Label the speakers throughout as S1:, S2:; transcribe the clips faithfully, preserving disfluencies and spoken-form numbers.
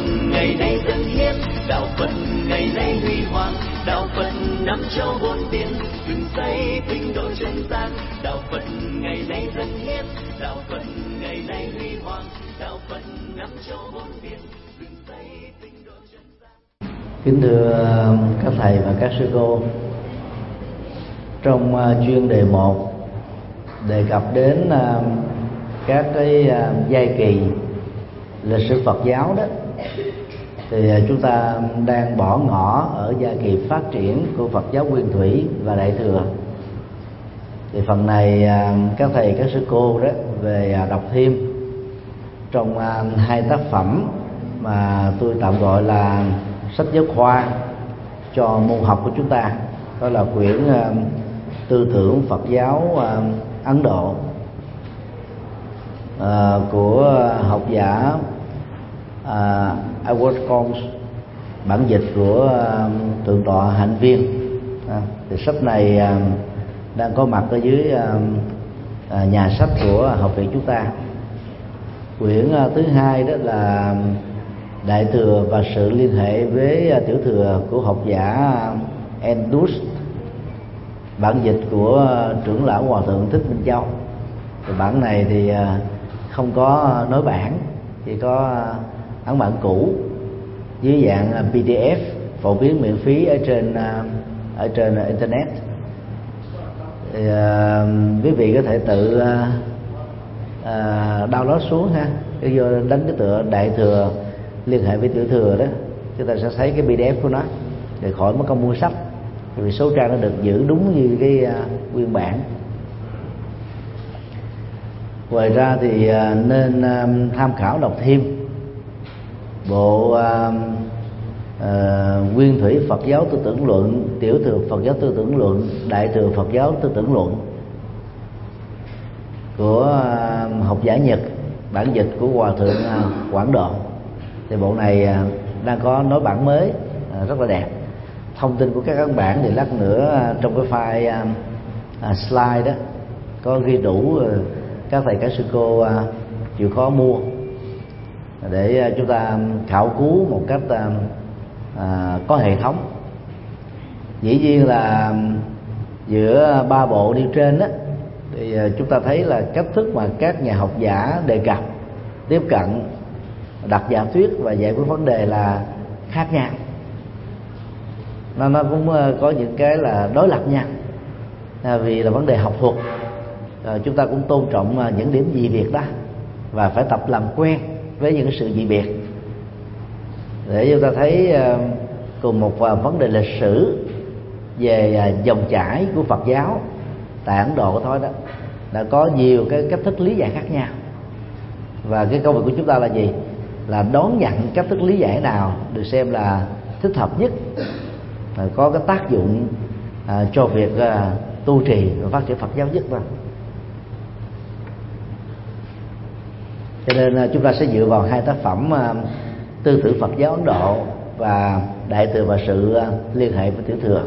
S1: ngày nay dân hiến, đạo Phật ngày nay huy hoàng, đạo Phật năm châu bốn biển, dựng xây tinh độ chân gian. Đạo Phật ngày nay dân hiến, đạo Phật ngày nay huy hoàng, đạo Phật năm châu bốn biển, dựng xây tinh độ chân gian.
S2: Kính thưa các thầy và các sư cô, trong chuyên đề một đề cập đến các cái giai kỳ lịch sử Phật giáo đó, thì chúng ta đang bỏ ngỏ ở giai kỳ phát triển của Phật giáo Nguyên Thủy và Đại Thừa. Thì phần này các thầy các sư cô đó về đọc thêm trong hai tác phẩm mà tôi tạm gọi là sách giáo khoa cho môn học của chúng ta, đó là quyển Tư tưởng Phật giáo Ấn Độ của học giả Edward Conze, bản dịch của thượng tọa Hạnh Viên. Thì sách này đang có mặt ở dưới nhà sách của học viện chúng ta. Quyển thứ hai đó là Đại Thừa và sự liên hệ với Tiểu Thừa của học giả Endus, bản dịch của trưởng lão Hòa thượng Thích Minh Châu. Thì bản này thì không có nối bản, chỉ có ấn bản cũ dưới dạng pê đê ép phổ biến miễn phí ở trên ở trên internet. Thì, uh, quý vị có thể tự uh, uh, download xuống ha, cái vô đánh cái tựa Đại Thừa liên hệ với Tiểu Thừa đó, chúng ta sẽ thấy cái pê đê ép của nó để khỏi mất công mua sách, vì số trang nó được giữ đúng như cái uh, nguyên bản. Ngoài ra thì uh, nên uh, tham khảo đọc thêm bộ uh, uh, Nguyên Thủy Phật giáo tư tưởng luận, Tiểu Thừa Phật giáo tư tưởng luận, Đại Thừa Phật giáo tư tưởng luận của uh, học giả Nhật, bản dịch của Hòa thượng uh, Quảng Độ. Thì bộ này uh, đang có nối bản mới uh, rất là đẹp. Thông tin của các ấn bản thì lát nữa uh, trong cái file uh, uh, slide đó có ghi đủ uh, các thầy các sư cô uh, chịu khó mua để chúng ta khảo cứu một cách à, có hệ thống. Dĩ nhiên là giữa ba bộ nêu trên đó, thì chúng ta thấy là cách thức mà các nhà học giả đề cập, tiếp cận, đặt giả thuyết và giải quyết vấn đề là khác nhau. Nó nó cũng có những cái là đối lập nhau, à, vì là vấn đề học thuật. À, chúng ta cũng tôn trọng những điểm dị biệt đó và phải tập làm quen với những sự dị biệt để chúng ta thấy uh, cùng một uh, vấn đề lịch sử về uh, dòng chảy của Phật giáo tại Ấn Độ thôi đó, đã có nhiều cái cách thức lý giải khác nhau. Và cái công việc của chúng ta là gì? Là đón nhận cách thức lý giải nào được xem là thích hợp nhất, uh, có cái tác dụng uh, cho việc uh, tu trì và phát triển Phật giáo nhất thôi. Cho nên chúng ta sẽ dựa vào hai tác phẩm Tư tưởng Phật giáo Ấn Độ và Đại Thừa và sự liên hệ với Tiểu Thừa.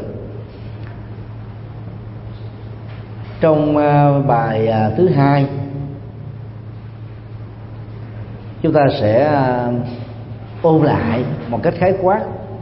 S2: Trong bài thứ hai, chúng ta sẽ ôn lại một cách khái quát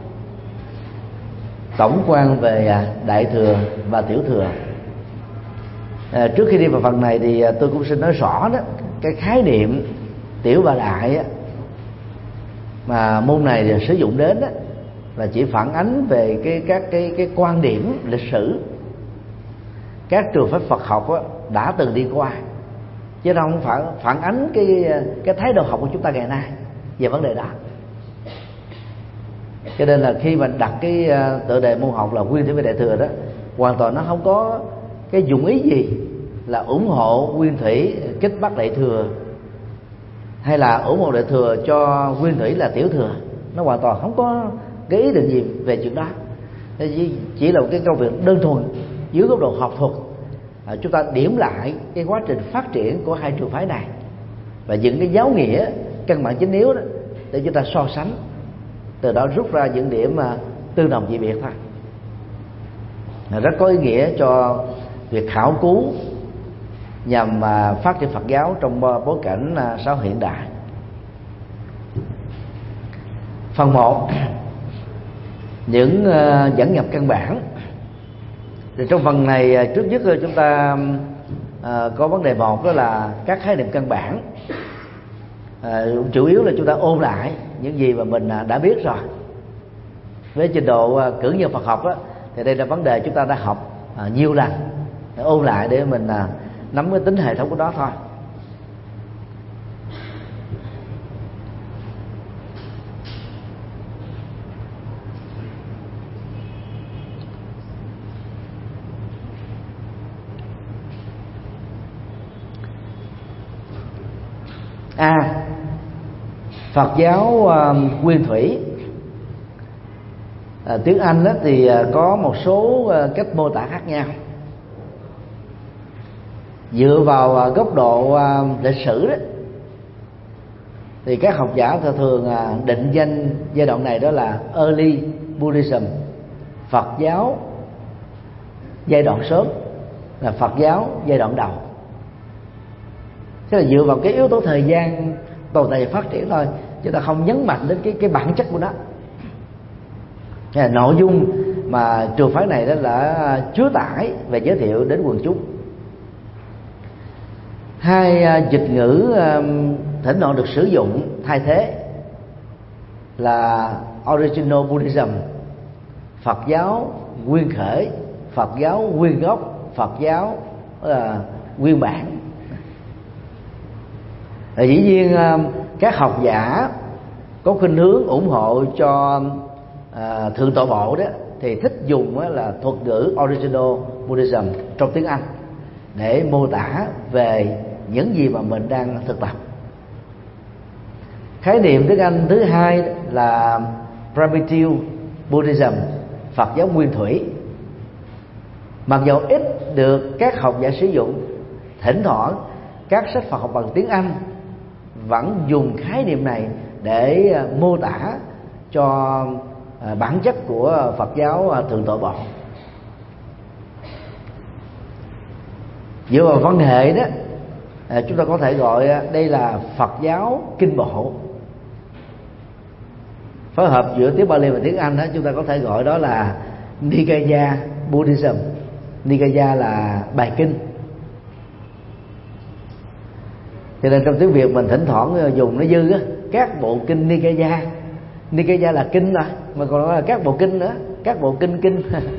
S2: tổng quan về Đại Thừa và Tiểu Thừa. À, trước khi đi vào phần này thì tôi cũng xin nói rõ đó, cái khái niệm tiểu và đại á, mà môn này thì sử dụng đến á, là chỉ phản ánh về cái các cái cái quan điểm lịch sử các trường phái Phật học á, đã từng đi qua, chứ nó không phải phản ánh cái cái thái độ học của chúng ta ngày nay về vấn đề đó. Cho nên là khi mà đặt cái tựa đề môn học là Nguyên Thủy và Đại Thừa đó, hoàn toàn nó không có cái dụng ý gì là ủng hộ Nguyên Thủy kích bắt Đại Thừa, hay là ủng hộ Đại Thừa cho Nguyên Thủy là Tiểu Thừa. Nó hoàn toàn không có cái ý định gì về chuyện đó. Chỉ là một cái công việc đơn thuần dưới góc độ học thuật, à, chúng ta điểm lại cái quá trình phát triển của hai trường phái này và những cái giáo nghĩa căn bản chính yếu đó để chúng ta so sánh, từ đó rút ra những điểm mà tương đồng dị biệt thôi. À, rất có ý nghĩa cho việc khảo cứu nhằm mà phát triển Phật giáo trong bối cảnh xã hội hiện đại. Phần một, những uh, dẫn nhập căn bản. Thì trong phần này trước nhất chúng ta uh, có vấn đề một, đó là các khái niệm căn bản. Uh, chủ yếu là chúng ta ôn lại những gì mà mình đã biết rồi. Với trình độ uh, cử nhân Phật học đó, thì đây là vấn đề chúng ta đã học uh, nhiều lần, để ôn lại để mình uh, nắm cái tính hệ thống của đó thôi. A. À, Phật giáo uh, nguyên thủy. À, tiếng Anh đó thì uh, có một số uh, cách mô tả khác nhau. Dựa vào uh, góc độ uh, lịch sử đó, thì các học giả thường uh, định danh giai đoạn này đó là Early Buddhism, Phật giáo giai đoạn sớm, là Phật giáo giai đoạn đầu. Thế là dựa vào cái yếu tố thời gian tồn tại và phát triển thôi, chúng ta không nhấn mạnh đến cái cái bản chất của nó. Là nội dung mà trường phái này đó là chứa tải và giới thiệu đến quần chúng. Hai uh, dịch ngữ uh, thỉnh thoảng được sử dụng thay thế là Original Buddhism, Phật giáo nguyên khởi, Phật giáo nguyên gốc, Phật giáo là uh, nguyên bản. Và dĩ nhiên các học giả có khuynh hướng ủng hộ cho à, thượng tọa bộ đó thì thích dùng là thuật ngữ Original Buddhism trong tiếng Anh để mô tả về những gì mà mình đang thực tập. Khái niệm tiếng Anh thứ hai là Primitive Buddhism, Phật giáo nguyên thủy. Mặc dù ít được các học giả sử dụng, thỉnh thoảng các sách Phật học bằng tiếng Anh vẫn dùng khái niệm này để mô tả cho bản chất của Phật giáo thượng tọa bộ. Dựa vào văn hệ đó, chúng ta có thể gọi đây là Phật giáo kinh bộ. Phối hợp giữa tiếng Bali và tiếng Anh đó, chúng ta có thể gọi đó là Nikaya Buddhism. Nikaya là bài kinh. Cho nên trong tiếng Việt mình thỉnh thoảng dùng nó dư á, các bộ kinh Nikaya. Nikaya là kinh rồi, mà còn nói là các bộ kinh nữa, các bộ kinh kinh.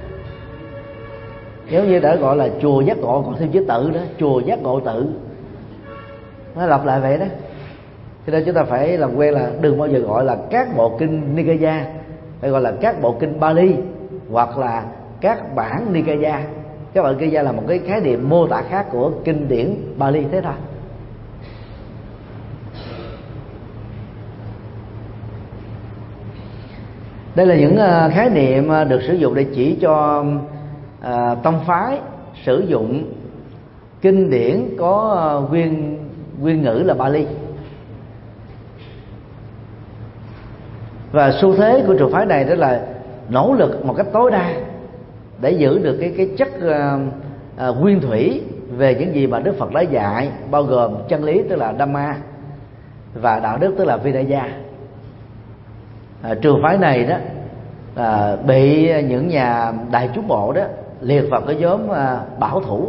S2: Giống như đã gọi là chùa giác ngộ, còn thêm chữ tự đó, chùa giác ngộ tự. Nó lặp lại vậy đó. Cho nên chúng ta phải làm quen là đừng bao giờ gọi là các bộ kinh Nikaya, phải gọi là các bộ kinh Bali hoặc là các bản Nikaya. Các bản Nikaya là một cái khái niệm mô tả khác của kinh điển Bali thế thôi. Đây là những khái niệm được sử dụng để chỉ cho à, tông phái sử dụng kinh điển có nguyên nguyên ngữ là Bali. Và xu thế của trường phái này đó là nỗ lực một cách tối đa để giữ được cái cái chất à, à, nguyên thủy về những gì mà Đức Phật đã dạy, bao gồm chân lý tức là Dhamma và đạo đức tức là Vinaya. À, trường phái này đó à, bị những nhà đại chúng bộ đó liệt vào cái nhóm à, bảo thủ.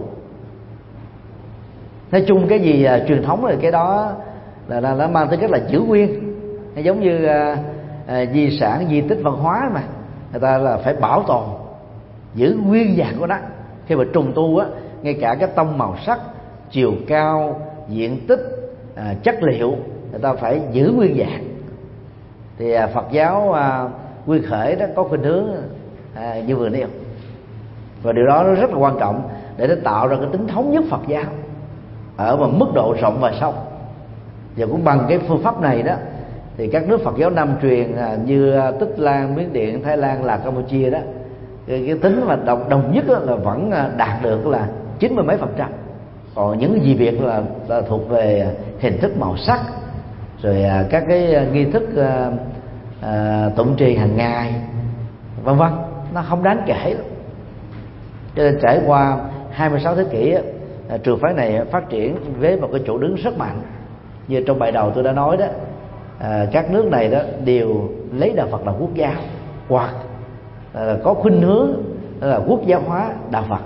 S2: Nói chung cái gì à, truyền thống rồi cái đó là nó là, mang tính cách là giữ nguyên, giống như à, à, di sản di tích văn hóa mà người ta là phải bảo tồn giữ nguyên dạng của nó. Khi mà trùng tu á, ngay cả cái tông màu sắc, chiều cao, diện tích, à, chất liệu người ta phải giữ nguyên dạng. Thì à, Phật giáo à, nguyên khởi đó có khuynh hướng à, như vừa nêu, và điều đó nó rất là quan trọng để nó tạo ra cái tính thống nhất Phật giáo ở một mức độ rộng và sâu. Và cũng bằng cái phương pháp này đó thì các nước Phật giáo Nam truyền à, như Tích Lan, Miến Điện, Thái Lan, là Campuchia đó, cái, cái tính mà đồng, đồng nhất là vẫn đạt được là chín mươi mấy phần trăm. Còn những gì việc là, là thuộc về hình thức màu sắc, rồi à, các cái nghi thức à, à, tụng trì hàng ngày vân vân, nó không đáng kể lắm. Cho nên trải qua hai mươi sáu thế kỷ à, trường phái này phát triển với một cái chỗ đứng rất mạnh. Như trong bài đầu tôi đã nói đó, à, các nước này đó đều lấy đạo Phật làm quốc giáo, hoặc là có khuynh hướng là quốc giáo hóa đạo Phật.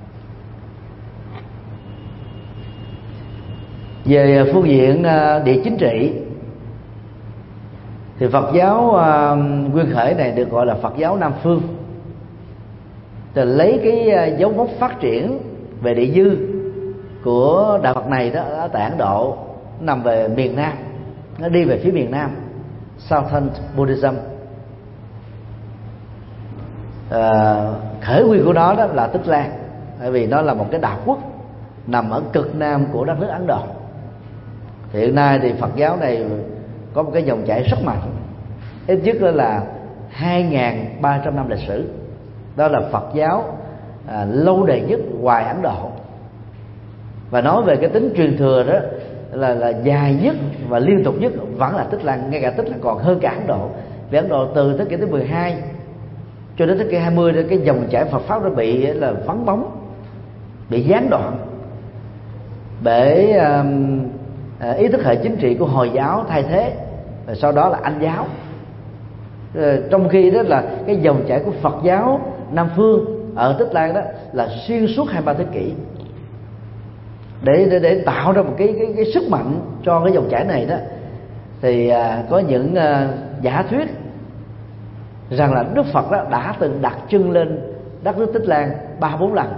S2: Về phương diện địa chính trị thì Phật giáo nguyên khởi này được gọi là Phật giáo Nam Phương. Thì lấy cái dấu mốc phát triển về địa dư của đạo Phật này đó ở tại Ấn Độ, nằm về miền Nam, nó đi về phía miền Nam, Southern Buddhism. À, khởi nguyên của nó đó là Tích Lan, bởi vì nó là một cái đạo quốc nằm ở cực nam của đất nước Ấn Độ. Hiện nay thì Phật giáo này có một cái dòng chảy rất mạnh, ít nhất là hai nghìn ba trăm năm lịch sử. Đó là Phật giáo à, lâu đời nhất ngoài Ấn Độ. Và nói về cái tính truyền thừa đó là, là dài nhất và liên tục nhất vẫn là Tích Lan. Ngay cả Tích Lan còn hơn cả Ấn Độ. Vì Ấn Độ từ thế kỷ thứ mười hai cho đến thế kỷ hai mươi, cái dòng chảy Phật pháp nó bị là vắng bóng, bị gián đoạn bởi um, ý thức hệ chính trị của Hồi giáo thay thế, và sau đó là Anh giáo. Trong khi đó là cái dòng chảy của Phật giáo Nam Phương ở Tích Lan đó là xuyên suốt hai ba thế kỷ. Để, để để tạo ra một cái cái cái sức mạnh cho cái dòng chảy này đó, thì à, có những à, giả thuyết rằng là Đức Phật đó đã từng đặt chân lên đất nước Tích Lan ba bốn lần.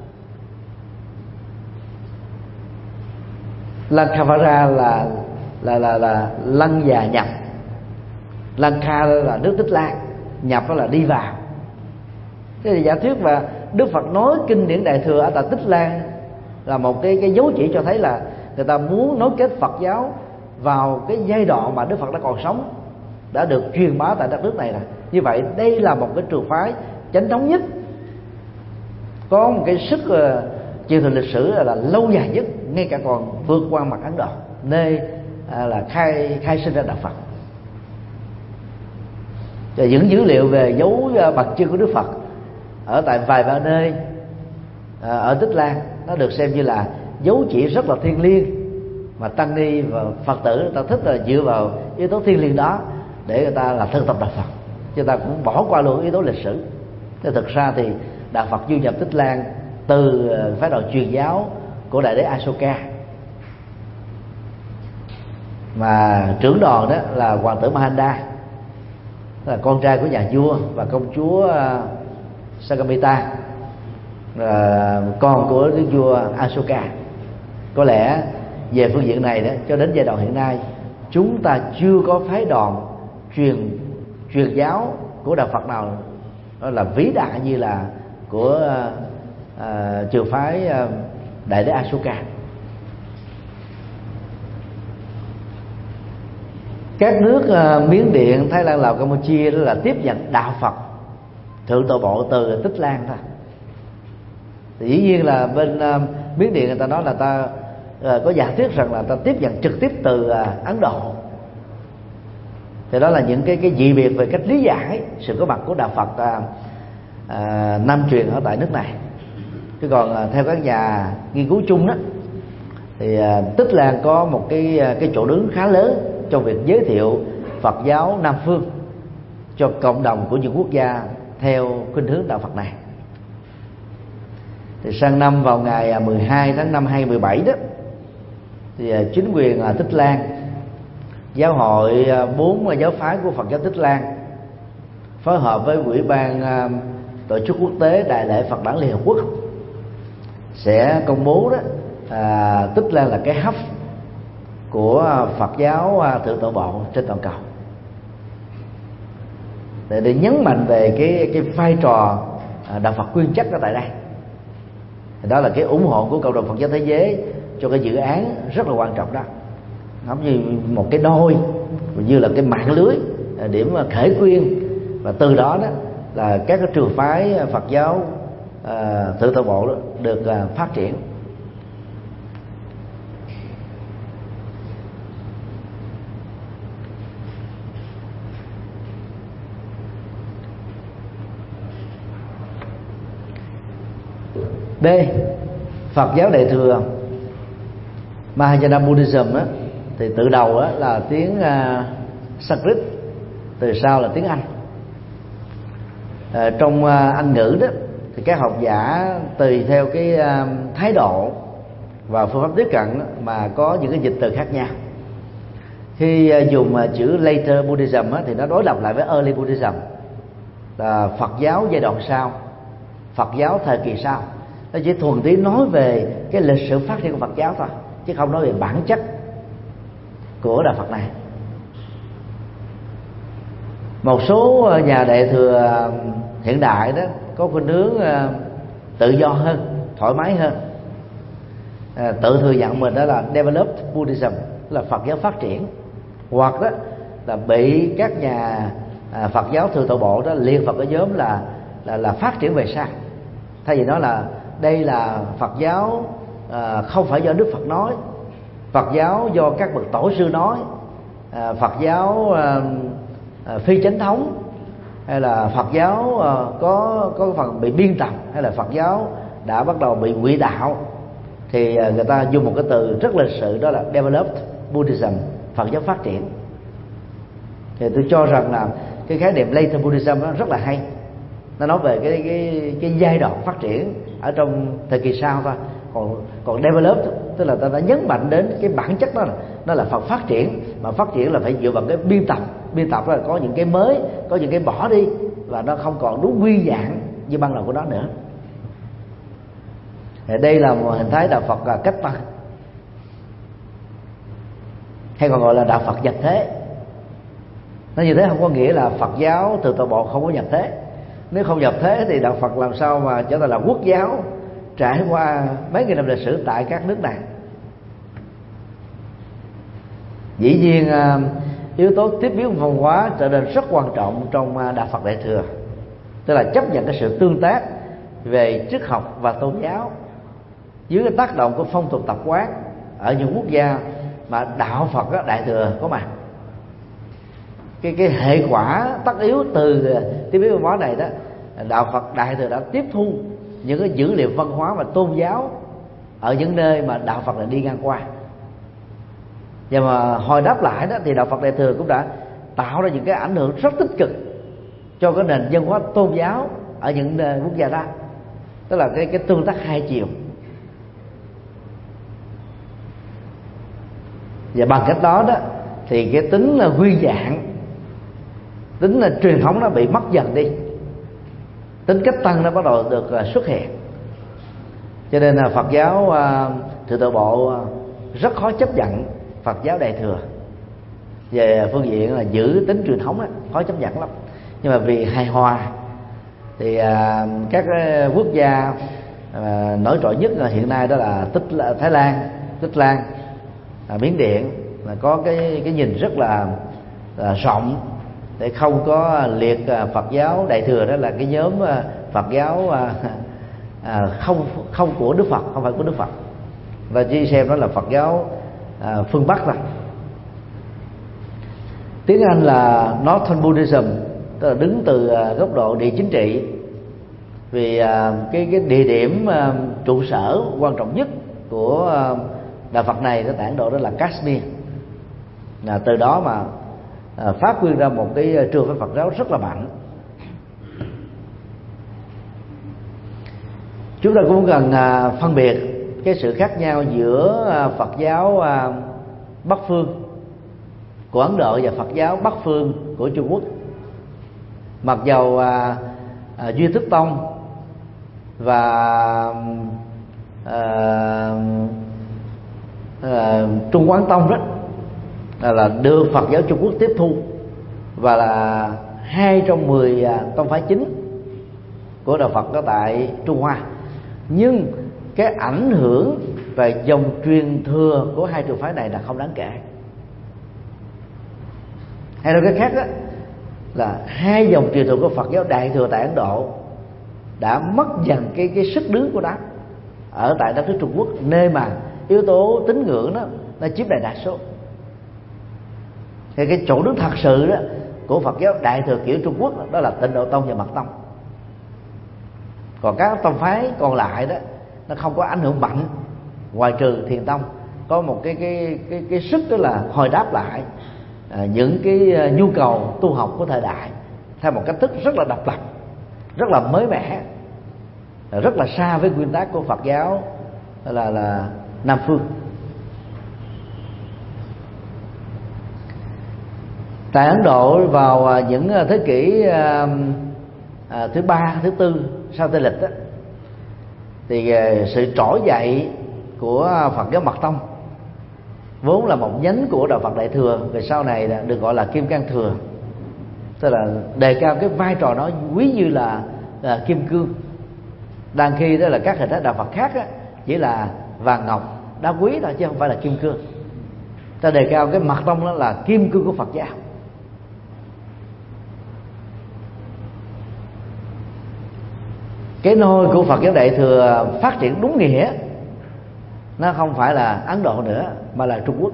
S2: Lankavarra là là là là lăng và nhập. Lanka là nước Tích Lan, nhập đó là đi vào. Thế thì giả thuyết và Đức Phật nói kinh điển Đại thừa ở tại Tích Lan là một cái cái dấu chỉ cho thấy là người ta muốn nối kết Phật giáo vào cái giai đoạn mà Đức Phật đã còn sống, đã được truyền bá tại đất nước này. Là như vậy, đây là một cái trường phái chánh thống nhất, có một cái sức uh, truyền thừa lịch sử là, là lâu dài nhất, ngay cả còn vượt qua mặt Ấn Độ, nơi uh, là khai khai sinh ra đạo Phật. Và những dữ liệu về dấu uh, bậc chân của Đức Phật ở tại vài ba nơi uh, ở Tích Lan, nó được xem như là dấu chỉ rất là thiêng liêng, mà tăng ni và Phật tử người ta thích là dựa vào yếu tố thiêng liêng đó để người ta là thực tập đạo Phật, chứ ta cũng bỏ qua luôn yếu tố lịch sử. Thế thực ra thì đạo Phật du nhập Tích Lan từ phái đoàn truyền giáo của Đại đế Asoka, mà trưởng đoàn đó là hoàng tử Mahanda, là con trai của nhà vua và công chúa Sanghamitta, là con của đức vua Asoka. Có lẽ về phương diện này đó, cho đến giai đoạn hiện nay chúng ta chưa có phái đoàn truyền truyền giáo của đạo Phật nào đó là vĩ đại như là của uh, trường phái uh, Đại đế Asoka. Các nước uh, Miến Điện, Thái Lan, Lào, Campuchia đó là tiếp nhận đạo Phật thượng tọa bộ từ Tích Lan thôi. Thì dĩ nhiên là bên uh, Miến Điện người ta nói là ta uh, có giả thuyết rằng là ta tiếp nhận trực tiếp từ uh, Ấn Độ. Thì đó là những cái cái dị biệt về cách lý giải sự có mặt của đạo Phật à, à, Nam truyền ở tại nước này. Chứ còn à, theo các nhà nghiên cứu chung đó, thì à, Tích Lan có một cái cái chỗ đứng khá lớn trong việc giới thiệu Phật giáo Nam Phương cho cộng đồng của những quốc gia theo khuynh hướng đạo Phật này. Thì sang năm vào ngày mười hai tháng năm hai nghìn không trăm mười bảy đó, thì à, chính quyền à, Tích Lan, giáo hội bốn giáo phái của Phật giáo Tích Lan phối hợp với Ủy ban tổ chức quốc tế Đại lễ Phật đản Liên Hợp Quốc sẽ công bố đó à, Tích Lan là cái hub của Phật giáo thượng tọa bộ trên toàn cầu, để, để nhấn mạnh về cái cái vai trò đạo Phật quyên trắc ở tại đây. Đó là cái ủng hộ của cộng đồng Phật giáo thế giới cho cái dự án rất là quan trọng đó, giống như một cái đôi, như là cái mạng lưới điểm khởi quyên, và từ đó đó là các cái trường phái Phật giáo à, thượng tọa bộ được à, phát triển. B. Phật giáo Đại thừa Mahayana Buddhism á, thì từ đầu á, là tiếng uh, Sanskrit, từ sau là tiếng Anh. À, trong uh, Anh ngữ đó thì các học giả tùy theo cái uh, thái độ và phương pháp tiếp cận đó, mà có những cái dịch từ khác nhau. Khi uh, dùng uh, chữ Later Buddhism đó, thì nó đối lập lại với Early Buddhism, là Phật giáo giai đoạn sau, Phật giáo thời kỳ sau. Nó chỉ thuần túy nói về cái lịch sử phát triển của Phật giáo thôi, chứ không nói về bản chất của đạo Phật này. Một số nhà Đại thừa hiện đại đó có khuynh hướng tự do hơn, thoải mái hơn, à, tự thừa nhận mình đó là developed Buddhism, là Phật giáo phát triển, hoặc đó là bị các nhà à, Phật giáo thừa tổ bộ đó liệt Phật ở nhóm là là là phát triển về sau. Thay vì nói là đây là Phật giáo à, không phải do Đức Phật nói, Phật giáo do các bậc tổ sư nói, à, Phật giáo à, à, phi chánh thống, hay là Phật giáo à, có có phần bị biên tập, hay là Phật giáo đã bắt đầu bị ngụy đạo, thì à, người ta dùng một cái từ rất lịch sự, đó là developed Buddhism, Phật giáo phát triển. Thì tôi cho rằng là cái khái niệm later Buddhism nó rất là hay. Nó nói về cái cái cái giai đoạn phát triển ở trong thời kỳ sau thôi. Còn còn developed tức là ta đã nhấn mạnh đến cái bản chất đó là nó là Phật phát triển, mà phát triển là phải dựa vào cái biên tập. Biên tập là có những cái mới, có những cái bỏ đi, và nó không còn đúng nguyên dạng như ban đầu của nó nữa. Thì đây là một hình thái đạo Phật cách tăng, hay còn gọi là đạo Phật nhập thế. Nó như thế không có nghĩa là Phật giáo từ tổ bộ không có nhập thế. Nếu không nhập thế thì đạo Phật làm sao mà trở thành là quốc giáo trải qua mấy nghìn năm lịch sử tại các nước này. Dĩ nhiên yếu tố tiếp biến văn hóa trở nên rất quan trọng trong đạo Phật Đại thừa, tức là chấp nhận cái sự tương tác về triết học và tôn giáo dưới cái tác động của phong tục tập quán ở những quốc gia mà đạo Phật đó, Đại thừa có mặt. Cái cái hệ quả tất yếu từ tiếp biến văn hóa này đó, đạo Phật Đại thừa đã tiếp thu những cái dữ liệu văn hóa và tôn giáo ở những nơi mà đạo Phật lại đi ngang qua. Và mà hồi đáp lại đó thì đạo Phật Đại thừa cũng đã tạo ra những cái ảnh hưởng rất tích cực cho cái nền văn hóa tôn giáo ở những quốc gia đó, tức là cái cái tương tác hai chiều. Và bằng cách đó đó thì cái tính là nguyên dạng, tính là truyền thống nó bị mất dần đi, tính cách tăng nó bắt đầu được xuất hiện. Cho nên là Phật giáo thừa tự bộ rất khó chấp nhận Phật giáo Đại thừa về phương diện là giữ tính truyền thống đó, khó chấp nhận lắm. Nhưng mà vì hài hòa thì các quốc gia nổi trội nhất hiện nay đó là Tích Thái Lan, Tích Lan, Miến Điện là có cái cái nhìn rất là, là rộng để không có liệt Phật giáo Đại thừa đó là cái nhóm Phật giáo à, không không của Đức Phật, không phải của Đức Phật, và chỉ xem đó là Phật giáo à, phương Bắc rồi. Tiếng Anh là Northern Buddhism, tức là đứng từ góc độ địa chính trị, vì à, cái cái địa điểm à, trụ sở quan trọng nhất của à, đạo Phật này nó tại Ấn Độ đó là Kashmir. Là từ đó mà à, phát nguyên ra một cái trường phái Phật giáo rất là mạnh. Chúng ta cũng cần à, phân biệt cái sự khác nhau giữa à, Phật giáo à, Bắc phương của Ấn Độ và Phật giáo Bắc phương của Trung Quốc. Mặc dầu à, à, Duy Thức Tông và à, à, Trung Quán Tông đó là, là được Phật giáo Trung Quốc tiếp thu và là hai trong mười à, tông phái chính của đạo Phật ở tại Trung Hoa, nhưng cái ảnh hưởng về dòng truyền thừa của hai trường phái này là không đáng kể. Hay nói cách khác đó, là hai dòng truyền thừa của Phật giáo Đại thừa tại Ấn Độ đã mất dần cái cái sức đứng của nó ở tại đất nước Trung Quốc, nơi mà yếu tố tín ngưỡng đó nó chiếm đại đa số. Thì cái chỗ đứng thật sự đó của Phật giáo Đại thừa kiểu Trung Quốc đó, đó là Tịnh Độ Tông và Mật Tông. Còn các tông phái còn lại đó nó không có ảnh hưởng mạnh, ngoài trừ Thiền Tông có một cái cái cái cái sức đó là hồi đáp lại à, những cái nhu cầu tu học của thời đại theo một cách thức rất là độc lập, rất là mới mẻ, rất là xa với nguyên tắc của Phật giáo là là Nam phương. Tại Ấn Độ vào những thế kỷ à, à, thứ ba, thứ tư sau Tây lịch đó, thì sự trỗi dậy của Phật giáo Mật Tông, vốn là một nhánh của đạo Phật Đại thừa, về sau này được gọi là Kim Cang Thừa, tức là đề cao cái vai trò nó quý như là, là kim cương, đang khi đó là các hình thái đạo Phật khác á, chỉ là vàng ngọc đá quý thôi chứ không phải là kim cương. Ta đề cao cái Mật Tông đó là kim cương của Phật giáo. Cái nôi của Phật giáo Đại thừa phát triển đúng nghĩa nó không phải là Ấn Độ nữa mà là Trung Quốc,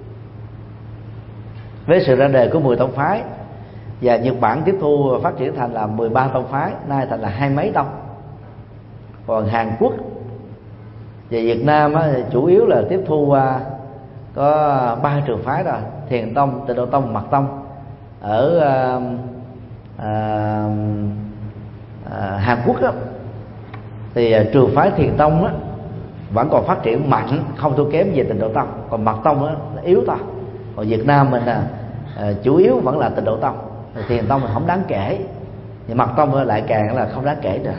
S2: với sự ra đời của mười tông phái, và Nhật Bản tiếp thu phát triển thành là mười ba tông phái, nay thành là hai mấy tông. Còn Hàn Quốc và Việt Nam á, thì chủ yếu là tiếp thu à, có ba trường phái rồi: Thiền Tông, Tịnh Độ Tông, Mật Tông. Ở à, à, à, Hàn Quốc á, thì à, trường phái Thiền Tông á, vẫn còn phát triển mạnh, không thua kém về Tịnh Độ Tông, còn Mật Tông á, yếu thôi. Còn Việt Nam mình là à, chủ yếu vẫn là Tịnh Độ Tông, Thiền Tông mình không đáng kể, nhưng Mật Tông lại càng là không đáng kể nữa.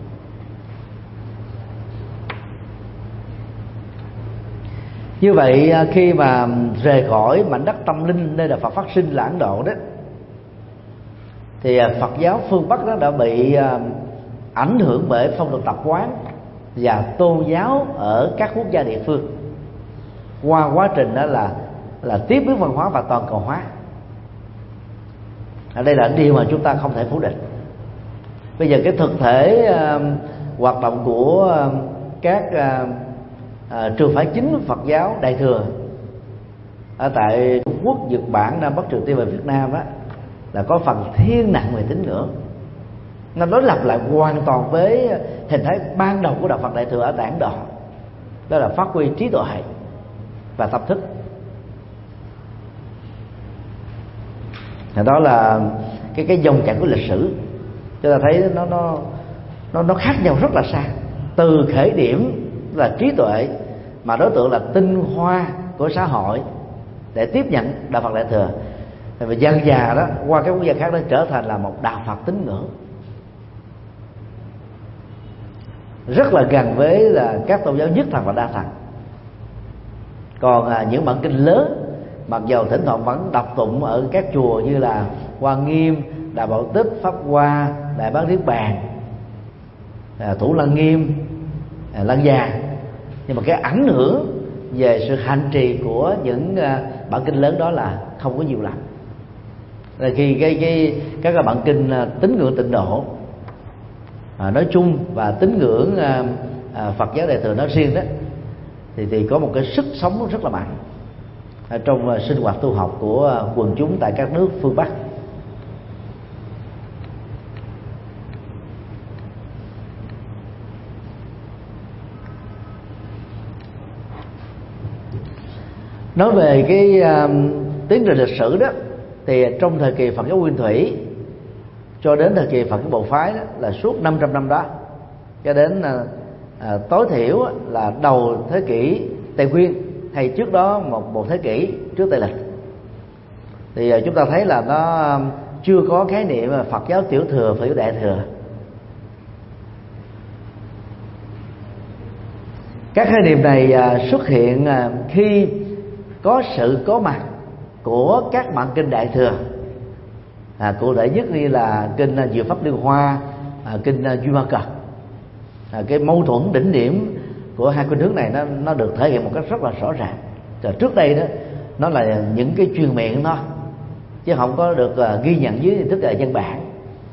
S2: Như vậy khi mà rời khỏi mảnh đất tâm linh nơi Đạo Phật phát sinh là Ấn Độ đó, thì Phật giáo phương Bắc đó đã bị ảnh hưởng bởi phong tục tập quán và tôn giáo ở các quốc gia địa phương qua quá trình đó là là tiếp biến văn hóa và toàn cầu hóa. Ở đây là điều mà chúng ta không thể phủ định. Bây giờ cái thực thể uh, hoạt động của uh, các uh, uh, trường phái chính Phật giáo Đại thừa ở tại Trung Quốc, Nhật Bản, Nam Bắc Triều Tiên và Việt Nam á, là có phần thiên nặng về tín ngưỡng. Nó đối lập lại hoàn toàn với hình thái ban đầu của đạo Phật Đại thừa ở tại Ấn Độ, đó là phát huy trí tuệ và tâm thức. Đó là cái cái dòng chảy của lịch sử, chúng ta thấy nó nó nó nó khác nhau rất là xa. Từ khởi điểm là trí tuệ mà đối tượng là tinh hoa của xã hội để tiếp nhận đạo Phật Đại thừa, và dân già đó qua các quốc gia khác đó trở thành là một đạo Phật tín ngưỡng rất là gần với là các tôn giáo nhất thần và đa thần. Còn à, những bản kinh lớn mặc dầu thỉnh thoảng vẫn đọc tụng ở các chùa như là Hoa Nghiêm, Đại Bảo Tích, Pháp Hoa, Đại Bát Niết Bàn, à, Thủ Lăng Nghiêm, à, Lăng Già, nhưng mà cái ảnh hưởng về sự hành trì của những à, bản kinh lớn đó là không có nhiều lắm. Là khi cái cái các cái bản kinh à, tín ngưỡng Tịnh Độ à, nói chung và tín ngưỡng à, à, Phật giáo Đại thừa nói riêng đó, thì thì có một cái sức sống rất là mạnh ở trong uh, sinh hoạt tu học của uh, quần chúng tại các nước phương Bắc. Nói về cái uh, tiến trình lịch sử đó, thì trong thời kỳ Phật giáo Nguyên Thủy cho đến thời kỳ Phật giáo Bộ Phái đó, là suốt năm trăm năm đó, cho đến uh, uh, tối thiểu là đầu thế kỷ Tây Nguyên, hay trước đó một một thế kỷ trước Tây lịch, thì chúng ta thấy là nó chưa có khái niệm Phật giáo tiểu thừa, Phật giáo đại thừa. Các khái niệm này xuất hiện khi có sự có mặt của các bản kinh đại thừa, à, cụ thể nhất như là kinh Diệu Pháp Liên Hoa, à, kinh Duy Ma Cật. À, cái mâu thuẫn đỉnh điểm của hai khuynh hướng này nó nó được thể hiện một cách rất là rõ ràng. Rồi trước đây đó nó là những cái truyền miệng thôi, chứ không có được uh, ghi nhận dưới hình thức là văn bản.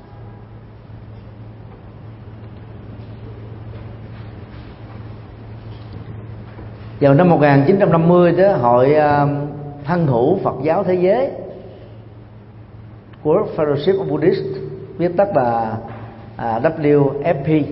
S2: Vào năm một nghìn chín trăm năm mươi đó, hội uh, thân hữu Phật giáo thế giới, World Fellowship of Buddhists, viết tắt là uh, W F P,